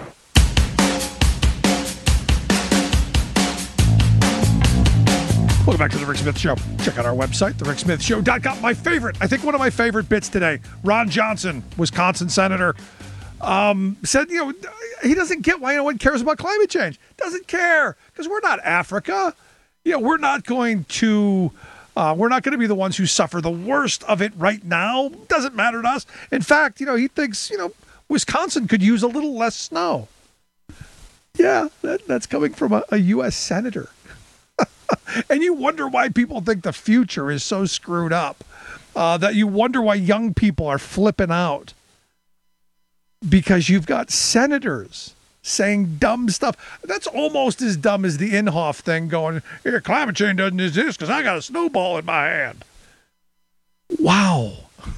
Welcome back to The Rick Smith Show. Check out our website, the rick smith show dot com. My favorite, I think one of my favorite bits today, Ron Johnson, Wisconsin senator, um, said, you know, he doesn't get why anyone cares about climate change. Doesn't care, because we're not Africa. You know, we're not going to... Uh, we're not going to be the ones who suffer the worst of it right now. Doesn't matter to us. In fact, you know, he thinks, you know, Wisconsin could use a little less snow. Yeah, that, that's coming from a, a U S senator. And you wonder why people think the future is so screwed up. Uh, that you wonder why young people are flipping out. Because you've got senators saying dumb stuff. That's almost as dumb as the Inhofe thing going, here, climate change doesn't exist because I got a snowball in my hand. Wow.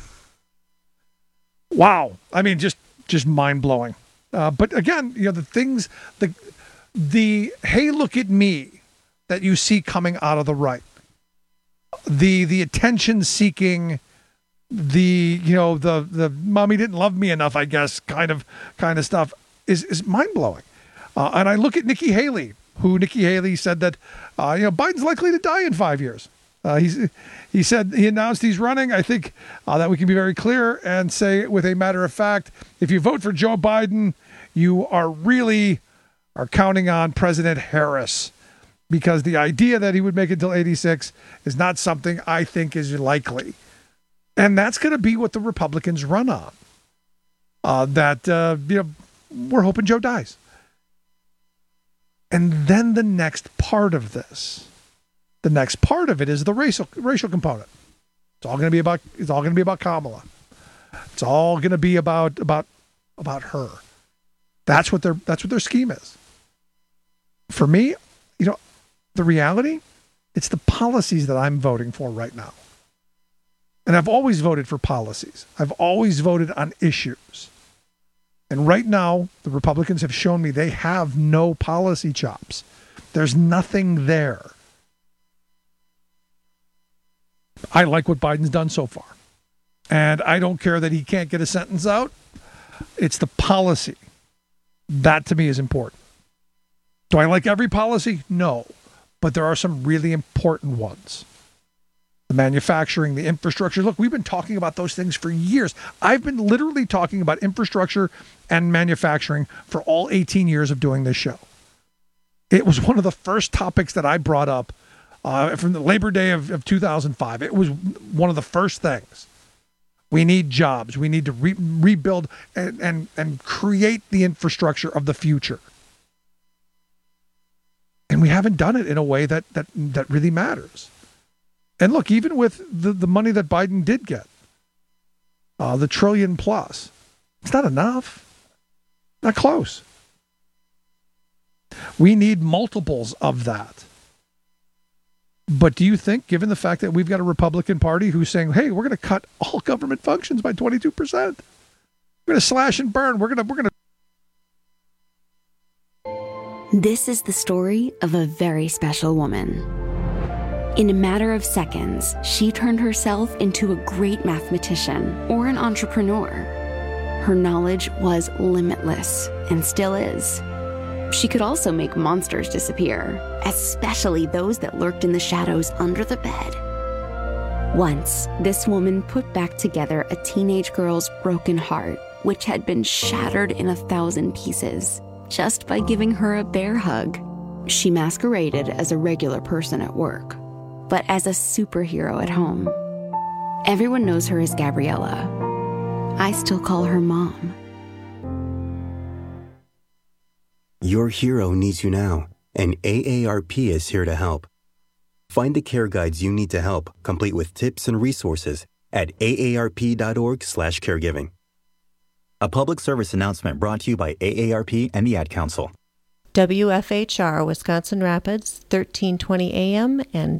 Wow. I mean, just just mind-blowing. Uh, but again, you know, the things, the, the hey, look at me that you see coming out of the right, the the attention-seeking, the, you know, the, the mommy didn't love me enough, I guess, kind of kind of stuff, is is mind-blowing. Uh, and I look at Nikki Haley, who Nikki Haley said that, uh, you know, Biden's likely to die in five years. Uh, he's he said he announced he's running. I think uh, that we can be very clear and say with a matter of fact, if you vote for Joe Biden, you are really are counting on President Harris, because the idea that he would make it till eighty-six is not something I think is likely. And that's going to be what the Republicans run on. Uh, that, uh, you know, we're hoping Joe dies. And then the next part of this, the next part of it is the racial racial component. It's all going to be about. It's all going to be about Kamala. It's all going to be about about about her. That's what their that's what their scheme is. For me, you know, the reality, it's the policies that I'm voting for right now. And I've always voted for policies. I've always voted on issues. And right now, the Republicans have shown me they have no policy chops. There's nothing there. I like what Biden's done so far. And I don't care that he can't get a sentence out. It's the policy. That to me is important. Do I like every policy? No. But there are some really important ones. The manufacturing, the infrastructure. Look, we've been talking about those things for years. I've been literally talking about infrastructure and manufacturing for all eighteen years of doing this show. It was one of the first topics that I brought up uh, from the Labor Day of, of two thousand five. It was one of the first things. We need jobs. We need to re- rebuild and, and, and create the infrastructure of the future. And we haven't done it in a way that that, that really matters. And look, even with the, the money that Biden did get, uh, the trillion plus, it's not enough. Not close. We need multiples of that. But do you think, given the fact that we've got a Republican Party who's saying, hey, we're going to cut all government functions by twenty-two percent. We're going to slash and burn. We're going to, we're going to. This is the story of a very special woman. In a matter of seconds, she turned herself into a great mathematician or an entrepreneur. Her knowledge was limitless and still is. She could also make monsters disappear, especially those that lurked in the shadows under the bed. Once, this woman put back together a teenage girl's broken heart which had been shattered in a thousand pieces just by giving her a bear hug. She masqueraded as a regular person at work, but as a superhero at home. Everyone knows her as Gabriella. I still call her Mom. Your hero needs you now, and A A R P is here to help. Find the care guides you need to help, complete with tips and resources at A A R P dot org slash caregiving. A public service announcement brought to you by A A R P and the Ad Council. W F H R Wisconsin Rapids, thirteen twenty A M and